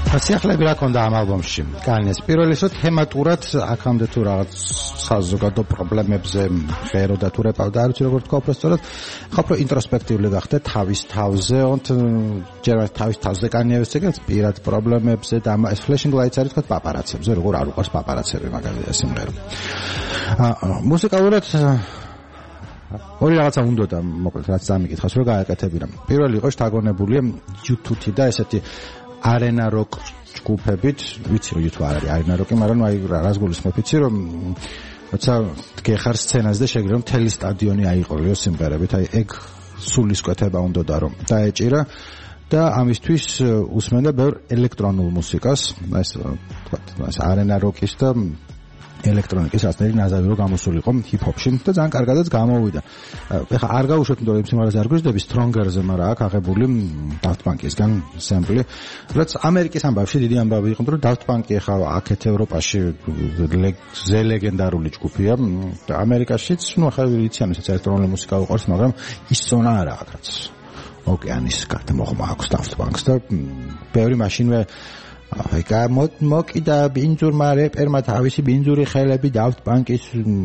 სიახლეები რა ქონდა ამ ალბომში? განეს პირველ რიგში თემატურად აქამდე თუ რაღაც საზოგადო პრობლემებზე ღეროდა თუ რეპავდა, არ ვიცი როგორ თქვა უბრალოდ ხო უფრო ინტროსპექტიული გახდა თავის თავზე, ჯერ თავის თავზე განიევეს ეგეც პირად პრობლემებზე და ეს Flashing Lights არის თქვა პაპარაცებზე, როგორ არ უყვარს პაპარაცები მაგალითად სიმღერა. მუსიკალურად ორი რაღაცა უნდა და მოკლედ რაც დამიკითხავს რომ გააკეთებინა. პირველი იყო შთაგონებულია YouTube-ი და ესეთი arena rock ჯგუფებით, ვიცი რომ YouTube არ არის arena rock-ი, მაგრამ აი რას გულისხმობ იცი რომ როცა გეხარ სცენაზე და შეგიძლია რომ მთელი სტადიონი აიყრიო სიმღერებით, აი ეგ სულისკვეთება უნდა და რომ დაეჭირა და ამისთვის უსმენდა ბევრ ელექტრონულ მუსიკას, ეს თქვა ეს arena rock-ის და ელექტრონიკის ასნელი ნაზავი რო გამოსულიყო ჰიპ-ჰოპში და ძალიან კარგადაც გამოვიდა. ეხლა არ გავუშვათ იმიტომ რომ სიმღერას არ გვიждდები Stronger-ზე, მაგრამ აქ აღებული Daft Punk-ისგან სემპლი, რაც ამერიკის ამბავში დიდი ამბავი იყო, რომ Daft Punk-ი ეხლა აქეთ ევროპაში ლეგენდარული ჯგუფია და ამერიკაშიც, ნუ ახლა ვიციან ეს ელექტრონული მუსიკა უყვარს, მაგრამ ის ზონა არა აქ რაც ოკეანის გადმოღმა აქვს Daft Punk-ს და ბევრი მაშინვე აკა მოკიდა ბინძურმა რეპერმა თავისი ბინძური ხელები Daft Punk-ის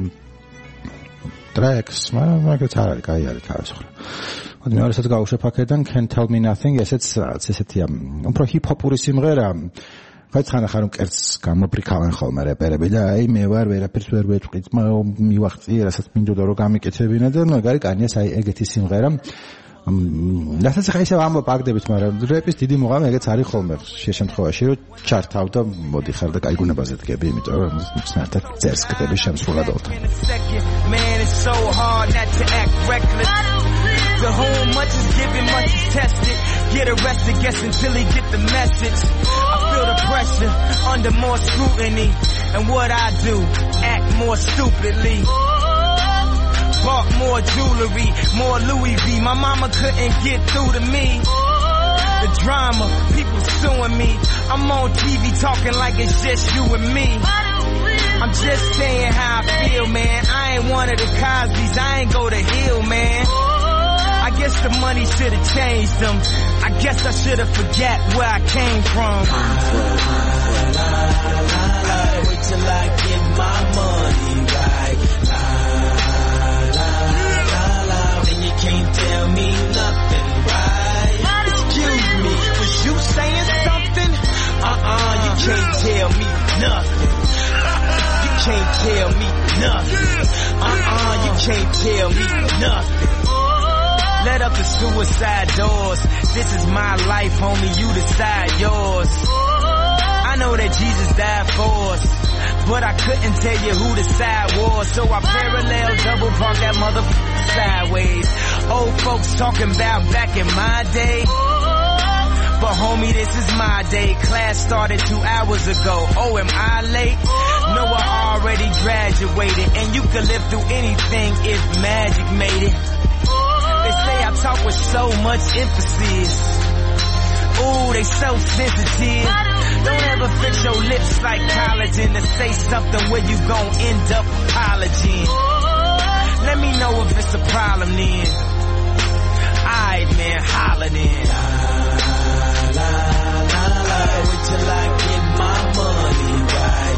ტრეკს, მაგრამ მაგაც არ არის, კაი არის თავისხრივ. მოდი მე რასაც გავუშვებ აქედან Can't Tell Me Nothing, ესეთია, უფრო ჰიპ-ჰოპური სიმღერა. ხაიცხანა ხარ მკერდს გამობრიქავენ ხოლმე რეპერები და აი მე ვარ ვერაფერს ვერ ვეთყვი, მივახციე, რასაც მინდოდა რომ გამიკეთებინა და ნუ ეგ არის კანიას აი ეგეთი სიმღერა. რასაც ხა ისევ ამბობ აგდებით, მაგრამ რეპის დიდი მოღამე ეგეც არის ხოლმე შემთხვევაში რომ ჩართავ და მოდიხარ და კაი გუნებაზე დგები, იმიტომ რომ მცნართა წერს კეთები შემსრულად ოლთა. Man, it's so hard not to act reckless. To whom much is given, much is tested. Get arrested, guess until he get the message. I feel the pressure under more scrutiny. And what I do, act more stupidly. Bought more jewelry, more Louis V. My mama couldn't get through to me. The drama, people suing me. I'm on TV talking like it's just you and me. I'm just saying how I feel, man. I ain't one of the Cosbys, I ain't go to Hill, man. I guess the money should've changed them. I guess I should've forgot where I came from. Wait till I get my money right. And you can't tell me nothing, right? Excuse me, was you saying something? You can't tell me nothing. You can't tell me nothing. You can't tell me nothing. Let up the suicide doors. This is my life, homie, you decide yours. I know that Jesus died for us, but I couldn't tell you who the side was, so I parallel double park that motherfucker sideways. Old folks talking about back in my day, but homie, this is my day. Class started 2 hours ago. Oh, am I late? No, I already graduated, and you could live through anything if magic made it. They say I talk with so much emphasis. Ooh, they so sensitive. Don't ever fix your lips like collagen to say something where you gon' end up apologizing. Let me know if it's a problem then. Alright, man, holler then. La, la, la, wait till I get my money right.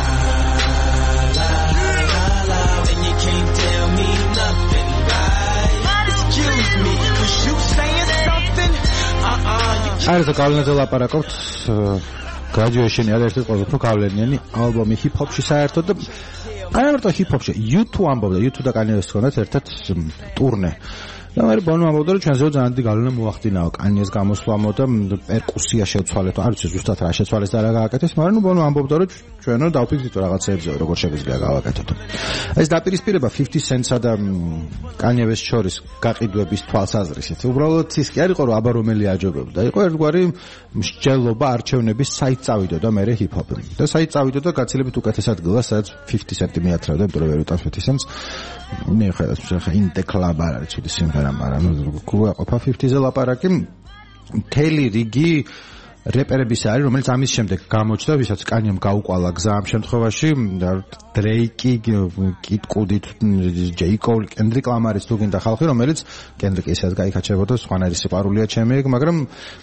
La, la, la, and you can't tell me nothing, right? Excuse me, was you saying something? არის გავლენაზე ლაპარაკობთ graduation-ი არის ერთ-ერთი ყველაზე უფრო გავლენიანი ალბომი ჰიპ-ჰოპში საერთოდ და არა მარტო ჰიპ-ჰოპში, U2 ამბობდა, U2 და კანიეს ჰქონდათ ერთად ტურნე. და მე ბონო ამბობდა რომ ჩვენზეო ძალიან დიდი გავლენა მოახდინაო კანიეს გამოსვლამო და პერკუსია შევცვალეთ, არ ვიცი ზუსტად რა შეცვალეს და რა გააკეთეს, მაგრამ ბონო ამბობდა რომ ჩვენო დავფიქრდით რაღაცეებზე როგორ შეგვიძლია გავაკეთოთ. ეს დაპირისპირება 50 Cent-სა და კანიეს შორის გაყიდვების თვალსაზრისით უბრალოდ ის კი არ იყო რომ აბა რომელი აჯობებდა, იყო ერთგვარი მსჯელობა არჩევნების საით წავიდო და მე ჰიპ-ჰოპი. და საით წავიდო და გაცილებით უკეთეს ადგილას, სადაც 50 Cent მიათრავდა, იმიტომ რომ ვერ უტანს 50 Cent-ს. მე ხა in the club არ არის ცუდი სიმღერა, მაგრამ გვაყოფა 50-ზე ლაპარაკი. მთელი რიგი რეპერების არის, რომელიც ამის შემდეგ გამოჩნდა, ვისაც კანიემ გაუყვალა გზა ამ შემთხვევაში, დრეიკი, კით კუდით, ჯეი კოლ, კენდრიკ ლამარის თუ გინდა ხალხი, რომელიც კენდრიკი ისაც გაიქაჩებოდა, სხვანაირი სიყვარულია ჩემი ეგ, მაგრამ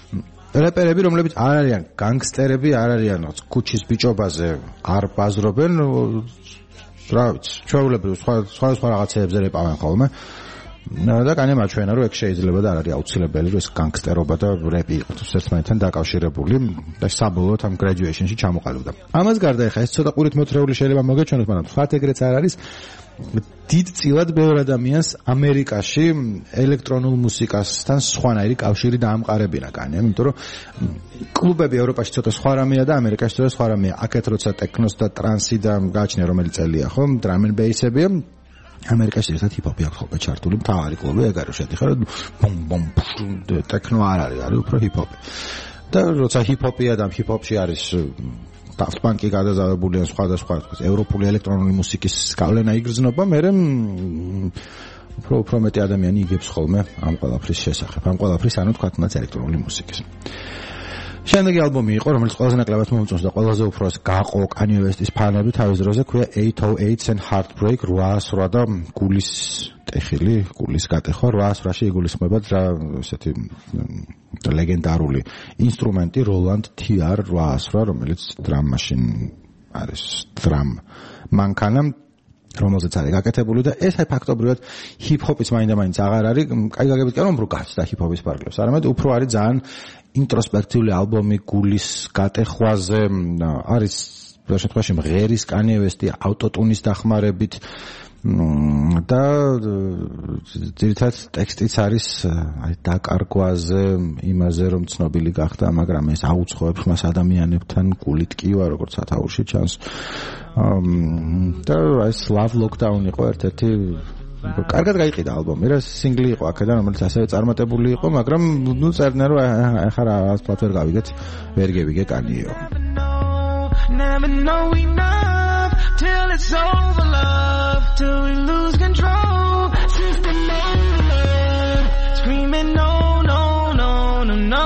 რეპერები, რომლებიც არ არიან განგსტერები, არ არიან ქუჩის ბიჭობაზე, არ ბაზრობენ, რა ვიცი, ჩვეულებრივ სხვა რაღაცებზე რეპავენ ხოლმე. და კანე მაჩვენა, რომ ეგ შეიძლება და არ არის აუცილებელი, რომ ეს განგსტერობა და რეპი იყოს ერთმანეთთან დაკავშირებული და საბოლოოდ ამ graduation-ში ჩამოყალიბდა. ამას გარდა ეხა ეს ცოტა ყურით მოთრეული შეიძლება მოგეჩვენოთ, მაგრამ თქვათ ეგრეც არ არის. დიდწილად ბევრ ადამიანს ამერიკაში ელექტრონულ მუსიკასთან სხვანაირი კავშირი დაამყარებინა კანე, იმიტომ რომ კლუბები ევროპაში ცოტა სხვა რამეა და ამერიკაში ცოტა სხვა რამეა. აქეთ როცა ტექნოს და ტრანსი და გააჩნია რომელი წელია, ხო, drum and bass-ებია. ამერიკაში ერთად ჰიპ-ჰოპი აქვს ხოლმე ჩართული, მთავარი კლუბი ეგ არის, შედიხარ ბომ ბომ ტექნო არ არის უფრო ჰიპ-ჰოპი. და როცა ჰიპ-ჰოპია და ჰიპ-ჰოპში არის Daft Punk-ი გადაზავებული ან სხვადასხვა ევროპული ელექტრონული მუსიკის გავლენა იგრძნობა, მე უფრო მეტი ადამიანი იგებს ხოლმე ამ ყველაფრის შესახებ. ამ ყველაფრის ანუ თქვათ მათ ელექტრონული მუსიკის. შემდეგი ალბომი იყო, რომელიც ყველაზე ნაკლებად მომწონს და ყველაზე უფრო გაყო Kanye West-ის ფანები თავის დროზე, ქვია 808s and Heartbreak, 808 და გულის ტეხილი, გულის გატეხვა, 808-ში იგულისხმება რა ესეთი ლეგენდარული ინსტრუმენტი Roland TR-808, რომელიც drum machine არის, drum მანქანა, რომელზეც არის გაკეთებული და ეს ფაქტობრივად ჰიპ-ჰოპის მაინდა-მაინც აღარ არის, კაი გაგებით კი რომ უფრო გაცდა ჰიპ-ჰოპის პარკლებს. არამედ უფრო არის ძალიან ინტროსპექტიული ალბომი გულის გატეხვაზე, არის შემთხვევაში მღერის Kanye West-ი ავტოტუნის დახმარებით და ძირითადად ტექსტიც არის დაკარგვაზე, იმაზე რომ ცნობილი გახდა, მაგრამ ეს აუცხოებს მას ადამიანებთან გულით კი ვარ, როგორც სათაურში ჩანს. და ეს Love Lockdown იყო ერთ-ერთი კარგად გაიყიდა ალბომი, რა სინგლი იყო აქედან, რომელიც ასევე წარმატებული იყო, მაგრამ ნუ წერდნენ რომ ახლა რაღაც პლატ ვერ გავიგეთ, ვერ გევიგე კანიო. Never know enough till it's over, love, till we lose control. System over, screaming no, no, no, no, no.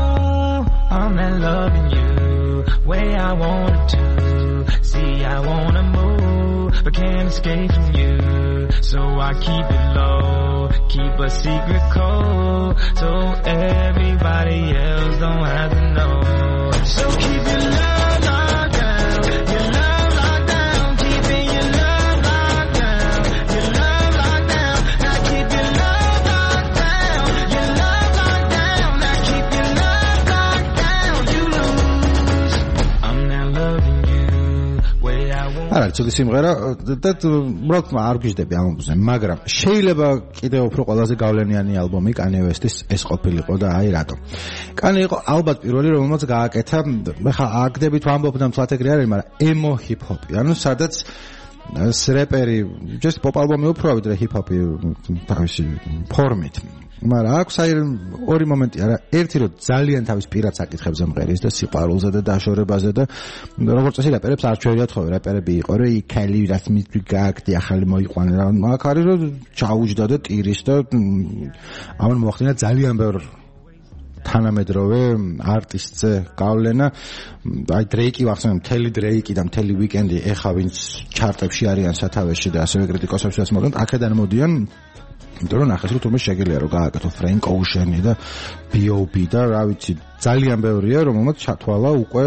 I'm not loving you way I wanted to. See, I wanna move, but can't escape from you. So I keep it low, keep a secret code, so everybody else don't have to know. So keep your love locked down, your love locked down, keeping your love locked down, your love locked down. Now keep your love locked down, your love locked down. Now keep your love locked down, you lose. I'm not loving you way I want. არა, ცოტა სიმღერა და უბრალოდ არ გიждები ამ ამბზე, მაგრამ შეიძლება კიდევ უფრო ყველაზე გავლენიანი ალბომი Kanye West-ის ეს ყოფილიყო და აი რატო. Kanye იყო ალბათ პირველი, რომელმაც გააკეთა, ხა აგდებით ვამბობ და მთლად ეგრე არის, მაგრამ emo hip-hop. ანუ სადაც რეპერი, just pop ალბომი უფრო ვიდრე hip-hop-ი თავისი ფორმით. მაგრამ აქვს აი ორი მომენტი არა, ერთი რომ ძალიან თავის პირად საკითხებზე მღერის და სიყვარულზე და დაშორებაზე და როგორც წესი რეპერებს არ ჩვენიათ ხოლმე, რეპერები იყო რომ იქალი რასმის გაგდი ახალი მოიყვანა რა, მაგ არის რომ ჩაუჯდა და ტირის და ამან მოახდინა ძალიან ბევრ თანამედროვე არტისტზე გავლენა. აი დრეიკი ვახსენებ, მთელი დრეიკი და მთელი ვიკენდი ეხა ვინც ჩარტებში არიან სათავეში და ასევე კრიტიკოსებსაც მოდიან, აქედან მოდიან, იმიტომ რომ ნახეს რომ თუმცა შეგიძლია რომ გააკეთო Frank Ocean-ი და B.O.B და რა ვიცი, ძალიან ბევრია, რომელმაც ჩათვალა უკვე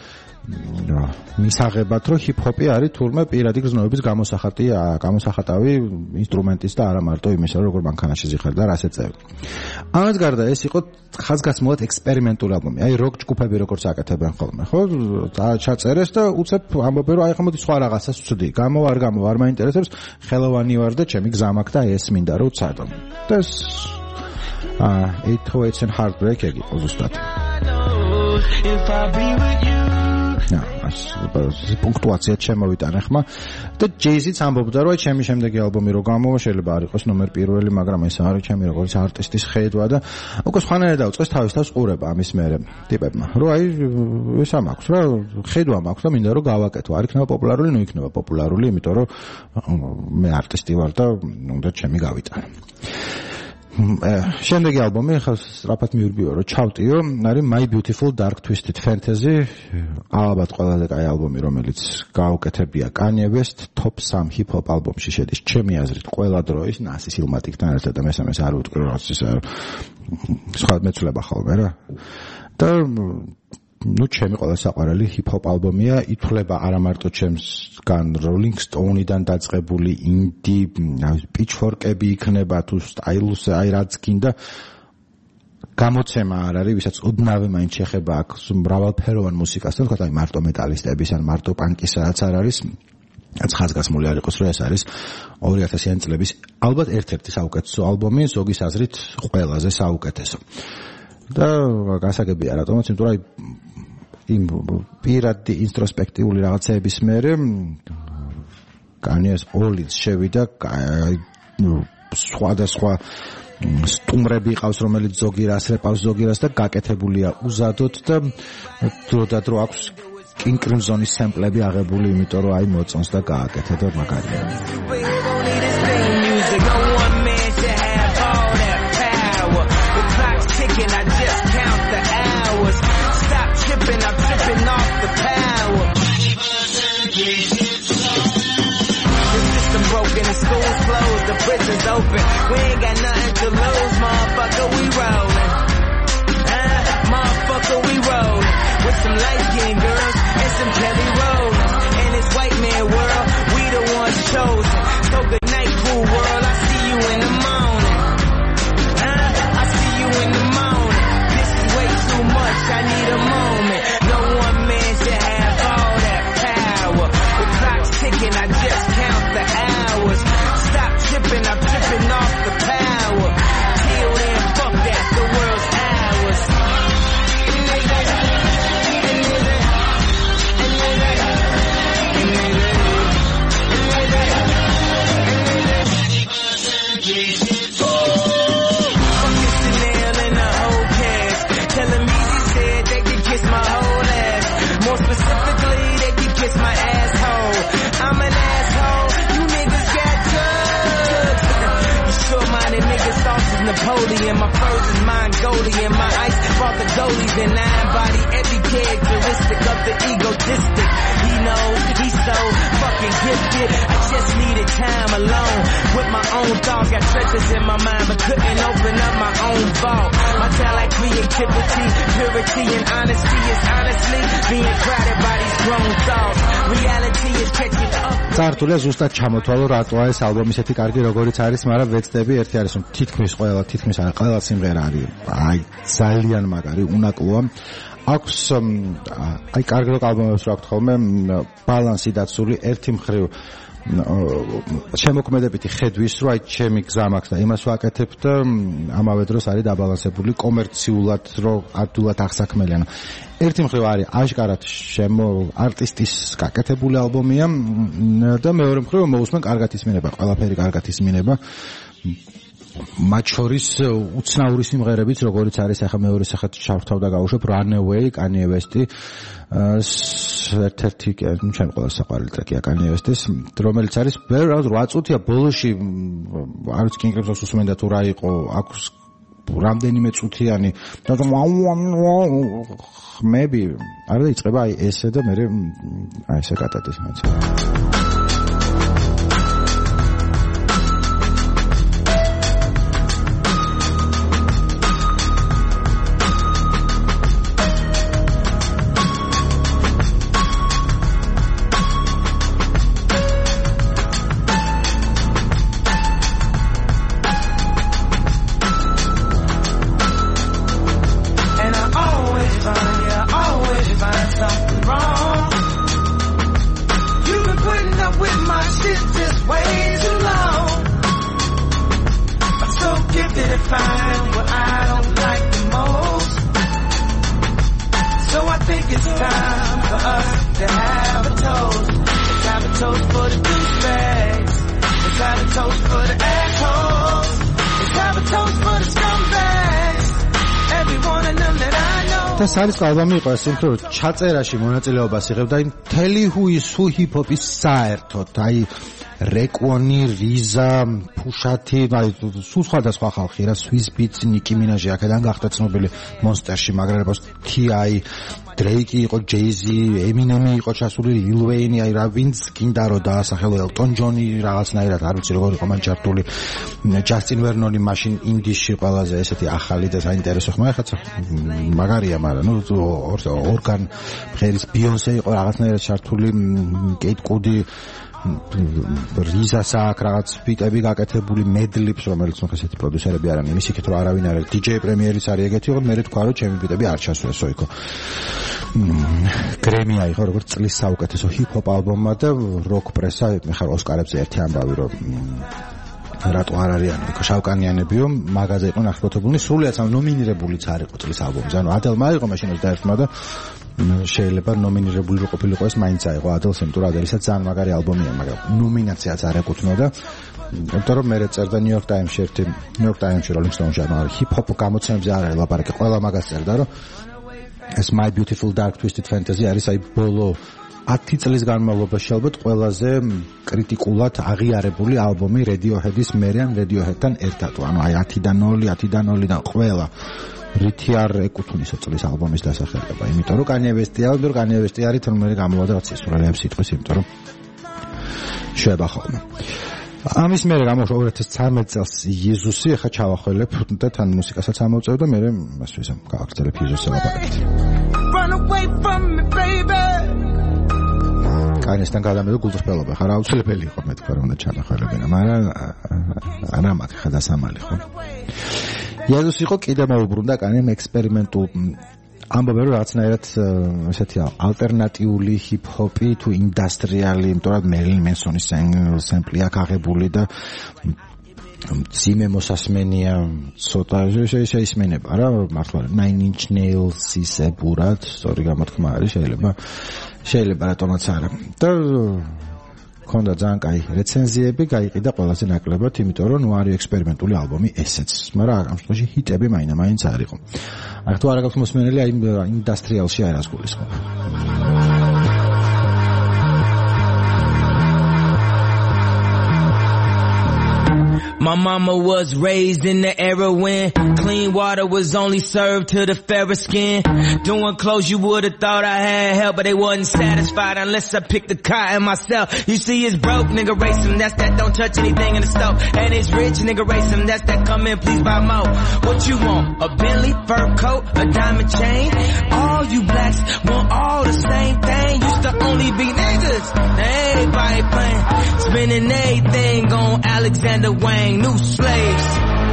მისაღებად რომ ჰიპ-ჰოპი არის თურმე პირადი გრძნობის გამოსახატავი ინსტრუმენტის და არა მარტო იმისა, როგორ მანქანაში ზიხარ და რას ეწევი. ამას გარდა ეს იყო ხაზგასმულად ექსპერიმენტული ალბომი. აი როკ ჯგუფები როგორც აკეთებენ ხოლმე, ხო? ჩაწერეს და უცებ ამბობენ რომ აი ხომ მოდი სხვა რაღაცას ვწვდი. გამო არ მაინტერესებს, ხელოვანი ვარ და ჩემი გზა მაქვს და ეს მინდა რომ ვცადო. და 808s and Heartbreak ეგ იყო ზუსტად. If I be with you. პუნქტუაციად შემოვიტანე ხმა და Jay-Z-ც ამბობდა რომ ჩემი შემდეგი ალბომი რო გამოვა შეიძლება არ იყოს ნომერ პირველი, მაგრამ ეს არის ჩემი როგორც არტისტის ხედვა და უკვე სხვანაირად დაუწყეს თავის თავს ყურება ამის მერე ტიპებმა რომ აი ეს ამაქვს რა ხედვა მაქვს და მინდა რომ გავაკეთო, არ იქნება პოპულარული, ნუ იქნება პოპულარული, იმიტომ რომ მე არტისტი ვარ და უნდა ჩემი გავიტანე. შემდეგი ალბომი ხა სწრაფად მიურბიო რომ ჩავტიო, არის My Beautiful Dark Twisted Fantasy, ალბათ ყველაზე კაი ალბომი რომელიც გაუკეთებია Kanye West, top 3 hip-hop ალბომში შედის ჩემი აზრით ყველა დროის Nas Illmatic-თან ერთად და მესამეს არ ვიტყვი რომ სხვა მეცვლება ხოლმე რა. და ну ჩემი ყველა საყვარელი ჰიპ-ჰოპ ალბომია, ითვლება არა მარტო ჩემსგან Rolling Stone-დან დაწყებული ინდი, Pitchfork-ები იქნება თუ სტაილს, აი რაც გინდა გამოცემა არ არის, ვისაც ოდნავ მაინც შეხება აქ მრავალფეროვან მუსიკასთან, თქვა აი მარტო მეტალისტების ან მარტო პანკის რაც არ არის, რაც ხაზგასმული არ იყოს, რომ ეს არის 2000-იანი წლების ალბათ ერთ-ერთი საუკეთესო ალბომი, ზოგის აზრით ყველაზე საუკეთესო. და გასაგებია რატომაც, იმიტომ რომ იმ პირადი ინტროსპექტიული რაღაცების მერე განიეს ოლის შევიდა სხვადასხვა სტუმრები ყავს, რომელიც ზოგი რას რეპავს, ზოგი რას და გაკეთებულია უზადოდ და დროდადრო აქვს King Crimson-ის სემპლები აღებული, იმიტომ რომ აი მოწონს და გააკეთე და მაგარია. I'm tripping off the power. The system broken, the school's closed, the prison's open. We ain't got nothing to lose, motherfucker, we rollin'. Motherfucker, we rollin'. With some light-skinned girls and some Kelly Rollins. In this white man world, we the ones chosen. So good night, cool world, I see you in the morning. I see you in the morning. This is way too much, I need a moment. No one man should have all that power. The clock's ticking, I just count the hours. Stop tripping, I'm tripping off the power. Till then, fuck that, the world's ours. Napoleon, my frozen Mongolian, my ice brought the goalies and I embody every characteristic of the egotistic. He knows he's so fucking gifted. I just needed time alone with my own thoughts. Got treasures in my mind but couldn't open up my own vault. My talent, creativity, purity and honesty is honestly being crowded by these grown thoughts. Reality is catching up. წართულია ზუსტად ჩამოთვალო რატოა ეს ალბომი ისეთი კარგი როგორიც არის, მაგრამ ვეცდები ერთი არის რომ თითქმის არა ყველა სიმღერა არის აი ძალიან მაგარი, უნაკლოა. აქვს აი კარგი როკ ალბომებს რა ვთქვათ ხოლმე ბალანსი დაცული, ერთი მხრივ შემოქმედებითი ხედვის რომ აი ჩემი გზა მაქვს და იმას ვაკეთებ და ამავე დროს არის დაბალანსებული კომერციულად რომ ადულად აღსაქმელი. ერთი მხრივ არის აშკარად არტისტის გაკეთებული ალბომია და მეორე მხრივ მოусმენ კარგად ისმინება, ყველაფერი კარგად ისმინება. მათ შორის უცნაური სიმღერებიც როგორიც არის ახლა მეორე სახით ჩავთავ და გავუშვებ Runaway, Kanye West-ი ერთ-ერთი ჩემ ყველა საყვარელი ტრეკია Kanye West-ის, რომელიც არის 8 წუთია ბოლოში არ ვიცი King Crimson-ს უსმენდა თუ რა იყო, აქვს რამდენიმე წუთიანი და ხმები არა და იწყება აი ესე და მე აი ესე გადადის მაინც. ეს არის ალბომი იყო ეს იმიტომ რომ ჩაწერაში მონაწილეობას იღებდა იმ მთელი ჰუ ჰიპ-ჰოპის საერთოდ აი რეკონი, რიზა, ფუშათი, აი სულ სხვადასხვა ხალხი რა, Swiss Beats, Nicki Minaj, აქედან გახდა ცნობილი Monster-ში, მაგრამ T.I, დრეიკი იყო, ჯეიზი, ემინემი იყო ჩასული, ლილ ვეინი, აი რა ვინც გინდა რომ დაასახელო, ელტონ ჯონი რაღაცნაირად არ ვიცი როგორ იყო მან ჩართული, ჯასტინ ვერნონი მაშინ ინდისში ყველაზე ესეთი ახალი და საინტერესო ხმა, ეხლა მაგარია, მაგრამ ნუ ორგან ფერის ბიონსე იყო რაღაცნაირად ჩართული, კეით კუდი რიზას აქვს რაღაც ბიტები გაკეთებული, მედლიპს, რომელიც ხო ესეთი პროდიუსერები არ არიან, ისიქით რომ არავინ არ არის, DJ პრემიერიც არის ეგეთი, ხო მე თქვა რომ ჩემი ბიტები არ ჩასვესო იქო. გრემი აიღო როგორც წლის საუკეთესო ჰიპ-ჰოპ ალბომმა და როკ პრესა, მე ხარ ოსკარებზე ერთი ამბავი რომ რატო არ არიან იქ შავკანიანებიო, მაგაზე იყო ნახსოვთებული, სრულიად ნომინირებულიც არ იყო წლის ალბომზე. ანუ ადელმა აიღო მაშინ 21-მა და შეიძლება ნომინირებული რო ყოფილიყო ეს მაინც აიღო ადელს, იმიტომ რომ ადელისაც ძალიან მაგარი ალბომია, მაგრამ ნომინაციაც არ ეკუთვნოდა. იმიტომ რომ მე წერდა New York Times-ში Rolling Stone-ში, ანუ ჰიპ-ჰოპ გამოცემებზე არ არის ლაპარაკი, ყველა მაგას წერდა, რომ ეს My Beautiful Dark Twisted Fantasy არის აი ბოლო 10 წლის განმავლობაში ალბათ ყველაზე კრიტიკულად აღიარებული ალბომი Radiohead-ის მერე ან Radiohead-თან ერთად. ანუ აი 10-დან 0 რითი არ ეკუთვნის წლის ალბომის დასახელება, იმიტომ რომ Kanye West არის თორმეტი გამოვიდა რაც ისურელებს სიტყვის, იმიტომ რომ შეება ხოლმე. ამის მერე გამოვიდა 2013 წელს იეზუსი, ახლა ჩავახველებ და თან მუსიკასაც ამოვწევ და მე მასვისამ გავაგრძელებ იეზუსს ლაპარაკით. Run away from me baby. კანესთან გადამედი გულწრფელობა ხარ აუცილებელი იყო მე თქვა რომ უნდა ჩანახელებინა, მაგრამ არა მაგ ხა დასამალი ხო. იეზუსი იყო კიდე მოუბრუნდა კანემ ექსპერიმენტულ ამბობენ რომ რაღაცნაირად ესეთი ალტერნატიული ჰიპ-ჰოპი თუ ინდუსტრიალი, იმიტომ რომ მერილინ მენსონის სემპლი აქვს აღებული და ძიმე მოსასმენია ცოტა შეისმენება რა მართლა Nine Inch Nails-ის ებურად სწორი გამოთქმა არის, შეიძლება რატომაც არა და ქონდა ძალიან კაი რეცენზიები, გაიყიდა ყველაზე ნაკლებად, იმიტომ რომ ნუ არის ექსპერიმენტული ალბომი ესეც, მაგრამ ამ შემთხვევაში ჰიტები მაინც არ იყო. აქ თუ არ გაქვს მოსმენელი აი ინდუსტრიალში არას გულისხმობ. My mama was raised in the era when clean water was only served to the fairer skin. Doing clothes you would have thought I had help, but they wasn't satisfied unless I picked the cotton myself. You see it's broke, nigga race him, that's that don't touch anything in the stove. And it's rich, nigga race him, that's that come in, please buy more. What you want? A Bentley, fur coat, a diamond chain? All you blacks want all the same thing. Used to only be niggas, now everybody playing. Spending everything on Alexander Wang. New slaves.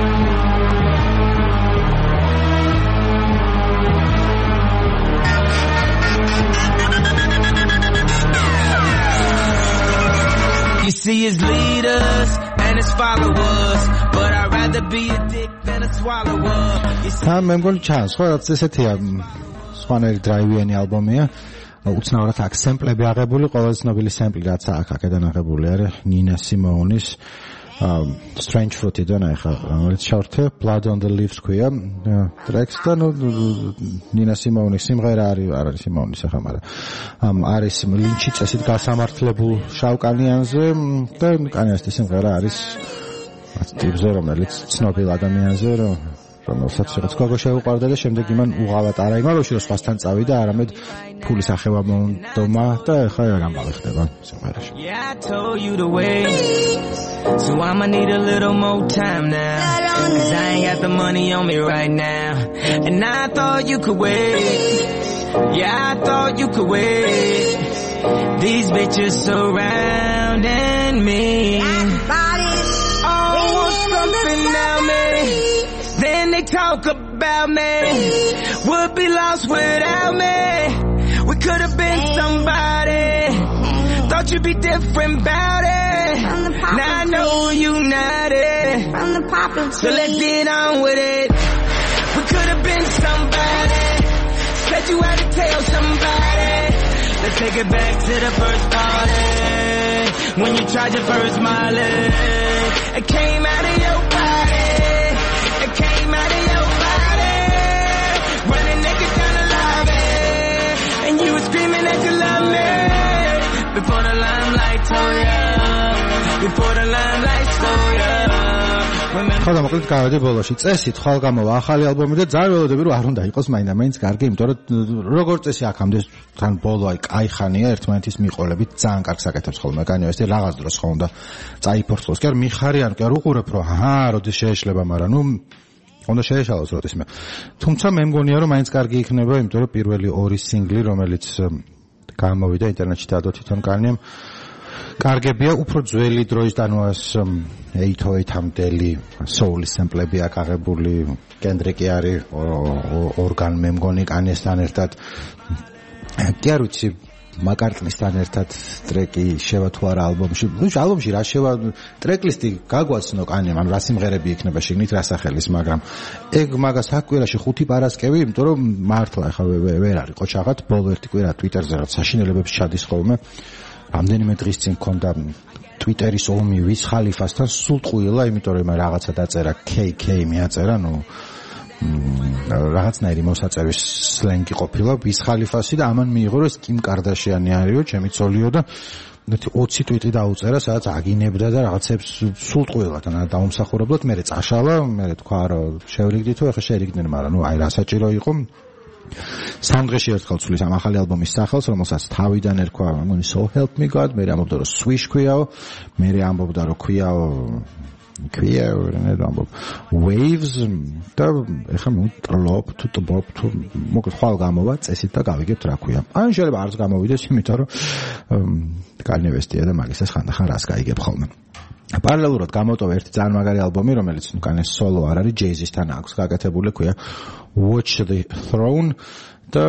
You see his leaders and his followers, but I'd rather be a dick than a swallower. მე მგონი ჩანს ხო რაც ესეთია სხვანაირი დრაივიანი ალბომია. უცნაურად აქ სემპლები აღებული, ყველაზე ცნობილი სემპლი რაც აქ აქედან აღებული არის Nina Simone's Strange Fruit-დან ახლა რომელიც შავრთე Blood on the Leaves ქვია ტრეკს და Nina Simone's სიმღერა არის Simone's ახლა, მაგრამ არის ლინჩი წესით გასამართლებულ შავკანიანზე და კანიასტის სიმღერა არის ტიპზე, რომელიც ცნობილ ადამიანზე რომელსაც რაღაც გოგო შეუყვარდა და შემდეგ იმან უღალატ არა იმალოში რომ სხვასთან წავიდა, არამედ ფულის ახევა მომდომა და ახლა რა გამბალი ხდება სიმღერაში. Yeah, I told you to wait. So I'ma need a little more time now, cause I ain't got the money on me right now. And I thought you could wait. Yeah, I thought you could wait. These bitches surrounding me. Oh, want something now, man. Then they talk about me. Would be lost without me. We could have been somebody. Thought you'd be different about it. Now I know you not it. So let's get on with it. We could have been somebody. Said you had to tell somebody. Let's take it back to the first party. When you tried your first Molly. It came out of your body. It came out of your body. Running naked down the lobby. And you were screaming that you love me. Before the limelight told ya. Before the limelight stole ya. ხოდა მოკლედ გავედი ბოლოში წესით ხვალ გამოვა ახალი ალბომი და ძალიან ველოდები რომ არ უნდა იყოს მაინდა-მაინც კარგი, იმიტომ რომ როგორც წესი აქამდე თან ბოლო აი ხანია ერთმანეთის მიყოლებით ძალიან კარგს აკეთებს ხოლმე Kanye West-ი რაღაც დროს ხო უნდა წაიფორცხოს. კი არ მიხარიან, კი არ უყურებ რომ როდის შეეშლება, მაგრამ ნუ უნდა შეეშალოს როდისმე. თუმცა მე მგონია რომ მაინც კარგი იქნება, იმიტომ რომ პირველი ორი სინგლი რომელიც გამოვიდა ინტერნეტში დადო თვითონ Kanye-მ კარგებია, უფრო ძველი დროის დანუას 808-მდელი soul-ის სემპლები აქვს აღებული, კენდრიკი არის ორგან მე მგონი Kanye-სთან ერთად. კი არ ვიცი მაკარტნისთან ერთად ტრეკი შევა თუ არა ალბომში. ალბომში რა შევა ტრეკლისტი გაგვაცნო Kanye-მ, ანუ რა სიმღერები იქნება შიგნით რა სახელის, მაგრამ ეგ მაგას აქ კვირაში 5 პარასკევი, იმიტომ რომ მართლა ახლა ვერ არის ყოჩაღად, ბოლო ერთი კვირა Twitter-ზე რაც საშინელებებს ჩადის ხოლმე. რამდენიმე დღის წინ მქონდა Twitter-ის ომი ვის ხალიფასთან სულ ტყუილა, იმიტომ რომ რაღაცა დაწერა KK მიაწერა, ნუ რაღაცნაირი მოსაწერის სლენგი ყოფილა ვის ხალიფასი და ამან მიიღო რომ Kim Kardashian-ი არისო, ჩემი ცოლიო და 20 ტვიტი დაუწერა, სადაც აგინებდა და რაღაცებს სულ ტყუილად დაუმსახურებლად, მე წაშალა, მე თქვა რომ შევრიგდითო, ეხლა შეერიგდნენ, მაგრამ ნუ აი რა საჭირო იყო. სამ დღეში ერთხელ ცulis ამ ახალი ალბომის სახელს, რომელსაც თავიდან ერქვა, მგონი So Help Me God, მე ამბობდა რომ Swish ქვიაო, მე ამბობდა რომ ქვიაო Waves და ეხლა მოვტრლობ თუ მოკლედ ხვალ გამოვა წესით და გავიგებთ რა ქვია. ან შეიძლება არც გამოვიდეს, იმიტომ რომ Kanye West-ია და მაგისას ხანდახან რას გაიგებ ხოლმე. პარალელურად გამოტოვა ერთი ძალიან მაგარი ალბომი, რომელიც Kanye-ს სოლო არ არის, Jay-Z-თან აქვს გაკეთებული, ქვია Watch the Throne და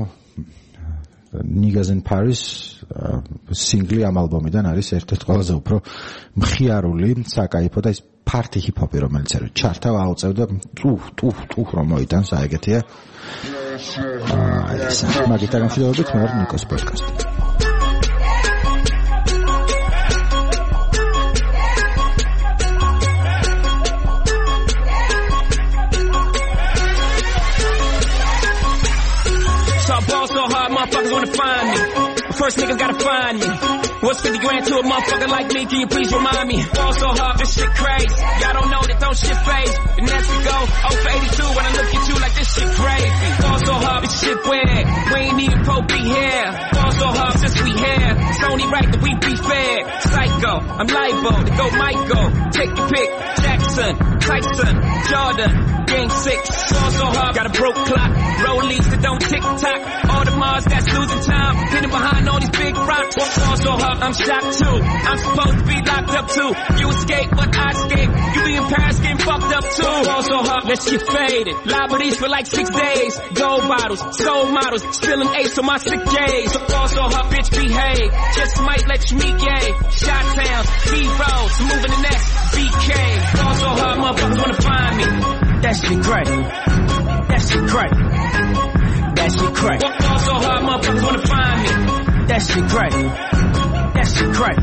Niggas in Paris სინგლი ამ ალბომიდან არის ერთ-ერთი ყველაზე უფრო მხიარული, საკაიფო და ის party hip-hop-ი, რომელიც არის ჩარტა აუწევდა ტუх რომ მოიტანს, აიგეთია. მაგითარ გამშვიდობებით მე ვარ ნიკოს პოდკასტი. Motherfuckers wanna find me. First niggas gotta find me. What's 50 grand to a motherfucker like me? Can you please remind me? Fall so hard, this shit crazy. Y'all don't know that don't shit phase. And as we go, 0 for 82 when I look at you like this shit crazy. Fall so hard, this shit weird. We ain't even supposed to be here. Fall so hard since we here. It's only right that we be fair. Psycho, I'm liable to go Michael. Take your pick. Jackson, Tyson, Jordan, Game 6. Fall so hard, got a broke clock. Rollies that don't tick-tock. All the Mars that's losing time. Hidden behind all these big rocks. Fall so hard, I'm shocked too. I'm supposed to be locked up too. You escape, but I escape. You be in Paris getting fucked up too. Fall so hard, that shit faded. Liberties for like 6 days. Gold bottles, soul models. Spilling ace on my sick days. So fall so hard, bitch behave. Just might let you meet gay. Shot towns, B-Roads, moving the next BK. Fall so hard, motherfuckers wanna find me. That shit crack. That shit crack. That shit crack. Fall so hard, motherfuckers wanna find me. That shit crack. That shit crack.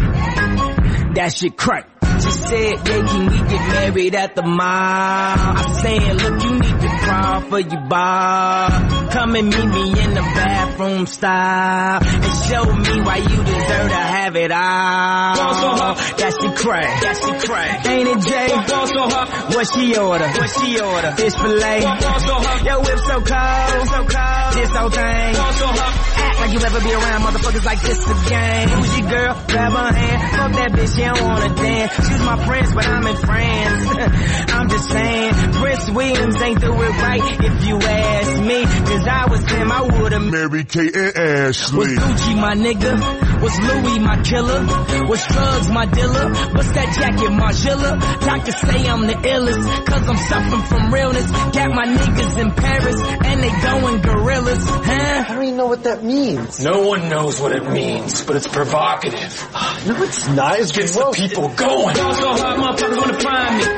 That shit crack. She said, yeah, can we get married at the mall? I said, look, you need to crawl for your bar. Come and meet me in the bathroom style and show me why you deserve to have it all. That shit crack. That shit crack. Ain't it, Jay? What she order? What she order? Fish fillet. Your whip so cold. So cold. This whole thing. Act like you ever be around motherfuckers like this again. Who's your girl? Grab her hand. Fuck that bitch, she don't wanna dance. She's my friends, but I'm in France. I'm just saying, Prince Williams ain't do it right if you ask me. Cause I was him, I would've Mary Kate and Ashley. Was Gucci my nigga? Was Louis my killer? Was drugs my dealer? What's that jacket, Margilla? Doctors say I'm the illest, cause I'm suffering from realness. Got my niggas in Paris, and they going gorillas, huh? I don't even know what that means. No one knows what it means, but it's provocative. No, it's not. It gets the people going. Fall so hard, motherfuckers wanna find me.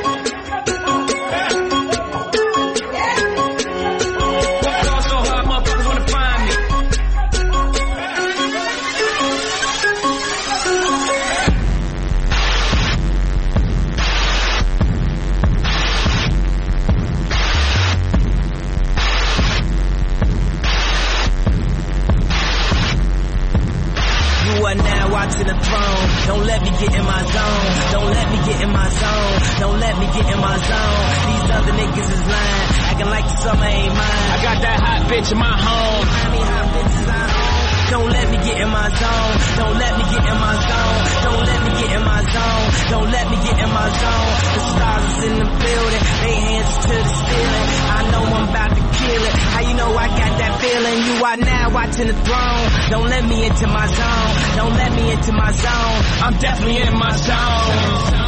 Fall so hard, motherfuckers wanna find me. You are now watching the throne. Don't let me get in my zone. Don't let me get in my zone. Don't let me get in my zone. These other niggas is lying, acting like the summer ain't mine. I got that hot bitch in my home. Miami hot bitches I own. Don't let me get in my zone. Don't let me get in my zone. Don't let me get in my zone. Don't let me get in my zone. The stars is in the building. They hands to the ceiling. I know I'm about to kill it. How you know I got that feeling? You are now watching the throne. Don't let me into my zone. Don't let me into my zone. I'm definitely in my zone.